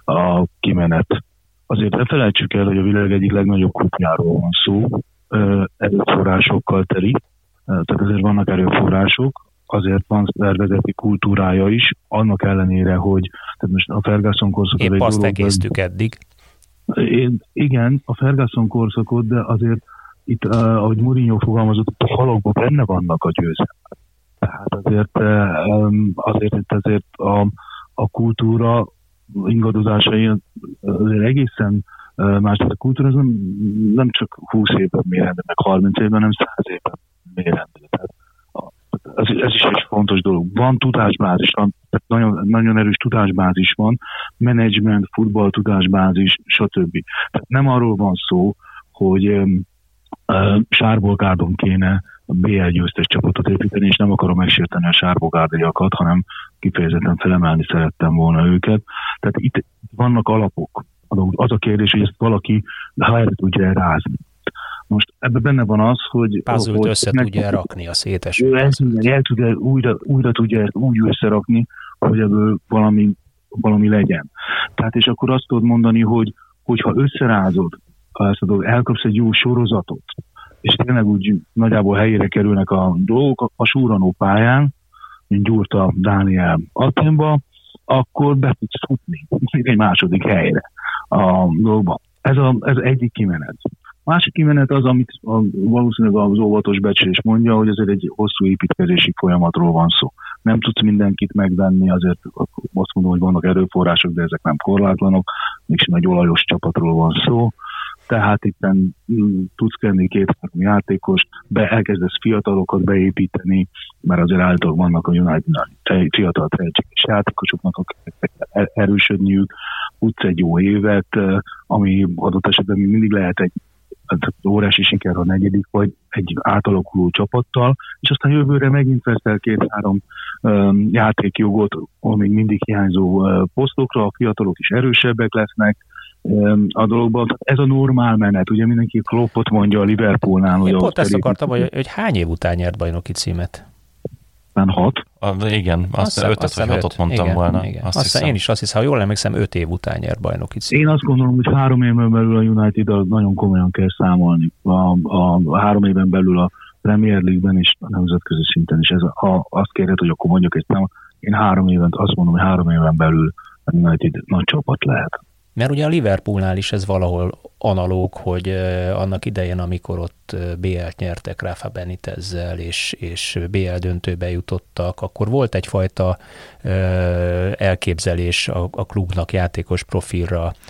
a kimenet. Azért ne felejtsük el, hogy a világ egyik legnagyobb klubjáról van szó, erőforrásokkal teli, tehát azért vannak erőforrások, azért van szervezeti kultúrája is, annak ellenére, hogy tehát most a Ferguson korszakot... Épp azt egésztük eddig. Én, igen, a Ferguson korszakot, de azért itt, uh, ahogy Mourinho fogalmazott, a falakban benne vannak a győzelmek. Tehát azért, um, azért itt azért a, a kultúra ingadozásai azért egészen uh, más. A kultúra az nem, nem csak húsz évben mérendő, meg harminc évben, hanem száz évben mérendő. Tehát ez, ez is egy fontos dolog. Van tudásbázis, van, tehát nagyon, nagyon erős tudásbázis van, menedzsment, futball tudásbázis, stb. Tehát nem arról van szó, hogy um, Uh, Sárbolgárdon kéne a bé el győztes csapatot építeni, és nem akarom megsérteni a sárbolgárdiakat, hanem kifejezetten felemelni szerettem volna őket. Tehát itt vannak alapok. Az a kérdés, hogy ezt valaki helyre tudja rázni. Most ebben benne van az, hogy... Puzzle-t össze meg, tudja rakni a széteső. El, el tudja, újra, újra tudja úgy összerakni, hogy ebből valami, valami legyen. Tehát és akkor azt tudod mondani, hogy hogyha összerázod, elkapsz egy jó sorozatot, és tényleg úgy nagyjából helyére kerülnek a dolgok a súranó pályán, mint Gyurta Dániel Athénba, akkor be tudsz futni egy második helyre a dolgban. Ez, a, ez egyik kimenet. A másik kimenet az, amit a, valószínűleg az óvatos becslés mondja, hogy azért egy hosszú építkezési folyamatról van szó. Nem tudsz mindenkit megvenni, azért azt mondom, hogy vannak erőforrások, de ezek nem korlátlanok, mégsem egy olajos csapatról van szó. Tehát itt tudsz kenni két-három játékost, be, elkezdesz fiatalokat beépíteni, mert azért általában vannak a United-nál fiatal tehetséges játékosoknak, akik erősödniük, tudsz egy jó évet, ami adott esetben mindig lehet egy órási siker a negyedik, vagy egy átalakuló csapattal, és aztán jövőre megint veszel két-három um, játékjogot, amíg mindig hiányzó uh, posztokra, a fiatalok is erősebbek lesznek, a dologban. Ez a normál menet, ugye mindenki Kloppot mondja a Liverpoolnál. Én pont ezt akartam, hogy, hogy hány év után nyert bajnoki címet? Aztán hat. A, igen, azt ötöt vagy hatot mondtam igen, volna. Igen. Azt aztán én is azt hiszem, ha jól emlékszem, öt év után nyert bajnoki címet. Én azt gondolom, hogy három éven belül a United-dal nagyon komolyan kell számolni. A, a, a három éven belül a Premier League-ben és a nemzetközi szinten is. Ez, ha azt kérhet, hogy akkor mondjuk egy számot, én három éven, azt mondom, hogy három éven belül a United nagy csapat lehet. Mert ugye a Liverpoolnál is ez valahol analóg, hogy annak idején, amikor ott bé el-t nyertek Rafa Benitezzel, és, és bé el döntőbe jutottak, akkor volt egyfajta elképzelés a, a klubnak játékos profilra,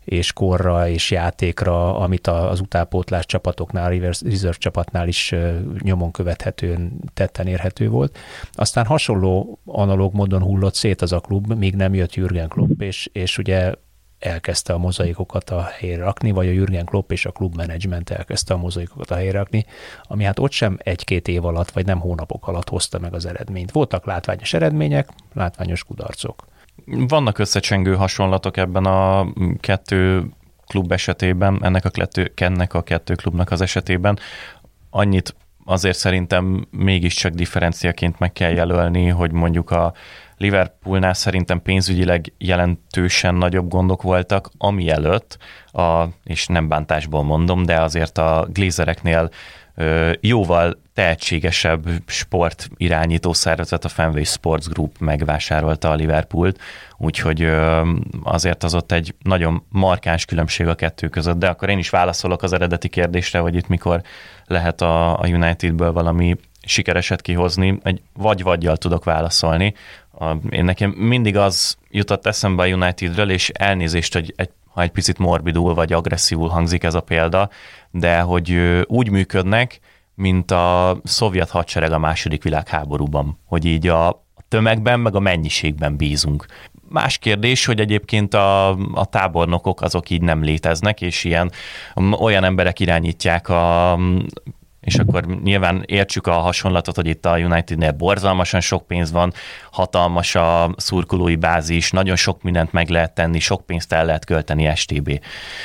és korra és játékra, amit az utánpótlás csapatoknál, reserve csapatnál is nyomon követhetően tetten érhető volt. Aztán hasonló analóg módon hullott szét az a klub, míg nem jött Jürgen Klopp, és, és ugye elkezdte a mozaikokat a helyre rakni, vagy a Jürgen Klopp és a klubmenedzsment elkezdte a mozaikokat a helyre rakni, ami hát ott sem egy-két év alatt, vagy nem hónapok alatt hozta meg az eredményt. Voltak látványos eredmények, látványos kudarcok. Vannak összecsengő hasonlatok ebben a kettő klub esetében, ennek a kettő, ennek a kettő klubnak az esetében. Annyit azért szerintem mégiscsak differenciaként meg kell jelölni, hogy mondjuk a Liverpoolnál szerintem pénzügyileg jelentősen nagyobb gondok voltak, ami előtt, a, és nem bántásból mondom, de azért a Glazereknél ö, jóval tehetségesebb sportirányító szervezet, a Fenway Sports Group megvásárolta a Liverpoolt, úgyhogy ö, azért az ott egy nagyon markáns különbség a kettő között, de akkor én is válaszolok az eredeti kérdésre, hogy itt mikor lehet a, a Unitedből valami sikereset kihozni, egy vagy-vagyjal tudok válaszolni. A, én nekem mindig az jutott eszembe a Unitedről, és elnézést, hogy egy, ha egy picit morbidul vagy agresszívul hangzik ez a példa, de hogy úgy működnek, mint a szovjet hadsereg a második világháborúban, hogy így a tömegben, meg a mennyiségben bízunk. Más kérdés, hogy egyébként a, a tábornokok azok így nem léteznek, és ilyen olyan emberek irányítják a és akkor nyilván értsük a hasonlatot, hogy itt a Unitednél borzalmasan sok pénz van, hatalmas a szurkolói bázis, nagyon sok mindent meg lehet tenni, sok pénzt el lehet költeni es té bé.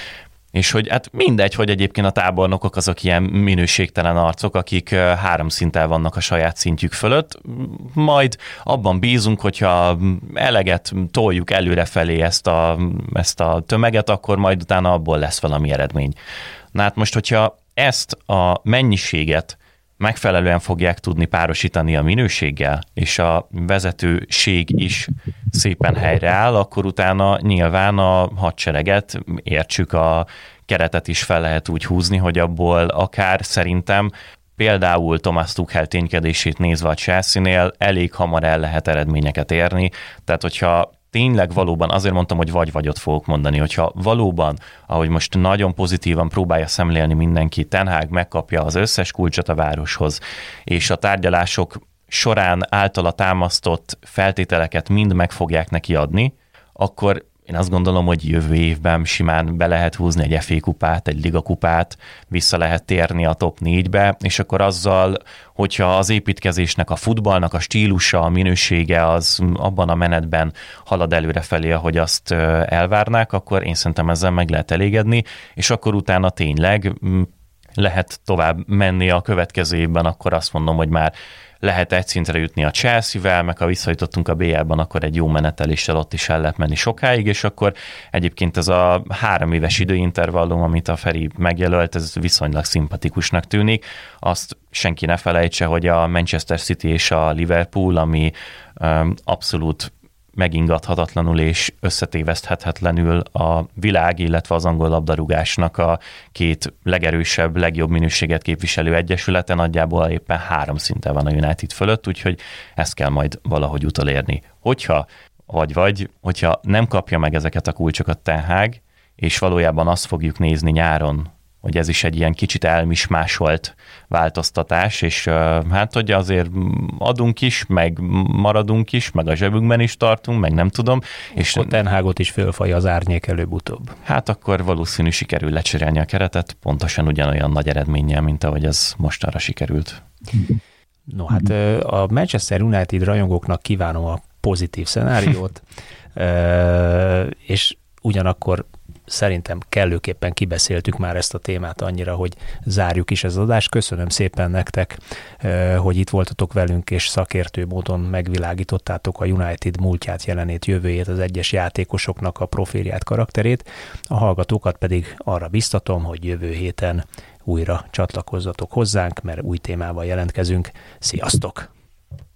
És hogy hát mindegy, hogy egyébként a tábornokok azok ilyen minőségtelen arcok, akik három szinten vannak a saját szintjük fölött, majd abban bízunk, hogyha eleget toljuk előrefelé ezt a, ezt a tömeget, akkor majd utána abból lesz valami eredmény. Na hát most, hogyha ezt a mennyiséget megfelelően fogják tudni párosítani a minőséggel, és a vezetőség is szépen helyreáll, akkor utána nyilván a hadsereget, értsük, a keretet is fel lehet úgy húzni, hogy abból akár szerintem például Thomas Tuchel ténykedését nézve a Chelsea-nél elég hamar el lehet eredményeket érni, tehát hogyha tényleg valóban, azért mondtam, hogy vagy-vagyot fogok mondani, hogyha valóban, ahogy most nagyon pozitívan próbálja szemlélni mindenki, Ten Hag megkapja az összes kulcsot a városhoz, és a tárgyalások során általa támasztott feltételeket mind meg fogják neki adni, akkor én azt gondolom, hogy jövő évben simán be lehet húzni egy ef á kupát, egy ligakupát, vissza lehet térni a top négybe, és akkor azzal, hogyha az építkezésnek, a futballnak a stílusa, a minősége az abban a menetben halad előrefelé, ahogy azt elvárnák, akkor én szerintem ezzel meg lehet elégedni, és akkor utána tényleg lehet tovább menni a következő évben, akkor azt mondom, hogy már lehet egy szintre jutni a Chelsea-vel, meg ha visszajutottunk a bé el-ben, akkor egy jó meneteléssel ott is el lehet menni sokáig, és akkor egyébként ez a három éves időintervallum, amit a Feri megjelölt, ez viszonylag szimpatikusnak tűnik. Azt senki ne felejtse, hogy a Manchester City és a Liverpool, ami um, abszolút megingathatatlanul és összetéveszthetetlenül a világ, illetve az angol labdarúgásnak a két legerősebb, legjobb minőséget képviselő egyesülete, nagyjából éppen három szinten van a United fölött, úgyhogy ezt kell majd valahogy utolérni. Hogyha, vagy vagy, hogyha nem kapja meg ezeket a kulcsokat Ten Hag, és valójában azt fogjuk nézni nyáron, hogy ez is egy ilyen kicsit elmismásolt változtatás, és hát, hogy azért adunk is, meg maradunk is, meg a zsebünkben is tartunk, meg nem tudom. És a Ten Hagot is fölfalja az árnyék előbb-utóbb. Hát akkor valószínű sikerül lecserélni a keretet, pontosan ugyanolyan nagy eredménnyel, mint ahogy ez mostanra sikerült. No, hát a Manchester United rajongóknak kívánom a pozitív szenáriót, és ugyanakkor szerintem kellőképpen kibeszéltük már ezt a témát annyira, hogy zárjuk is az adást. Köszönöm szépen nektek, hogy itt voltatok velünk, és szakértő módon megvilágítottátok a United múltját, jelenét, jövőjét, az egyes játékosoknak a profilját, karakterét. A hallgatókat pedig arra biztatom, hogy jövő héten újra csatlakozzatok hozzánk, mert új témával jelentkezünk. Sziasztok!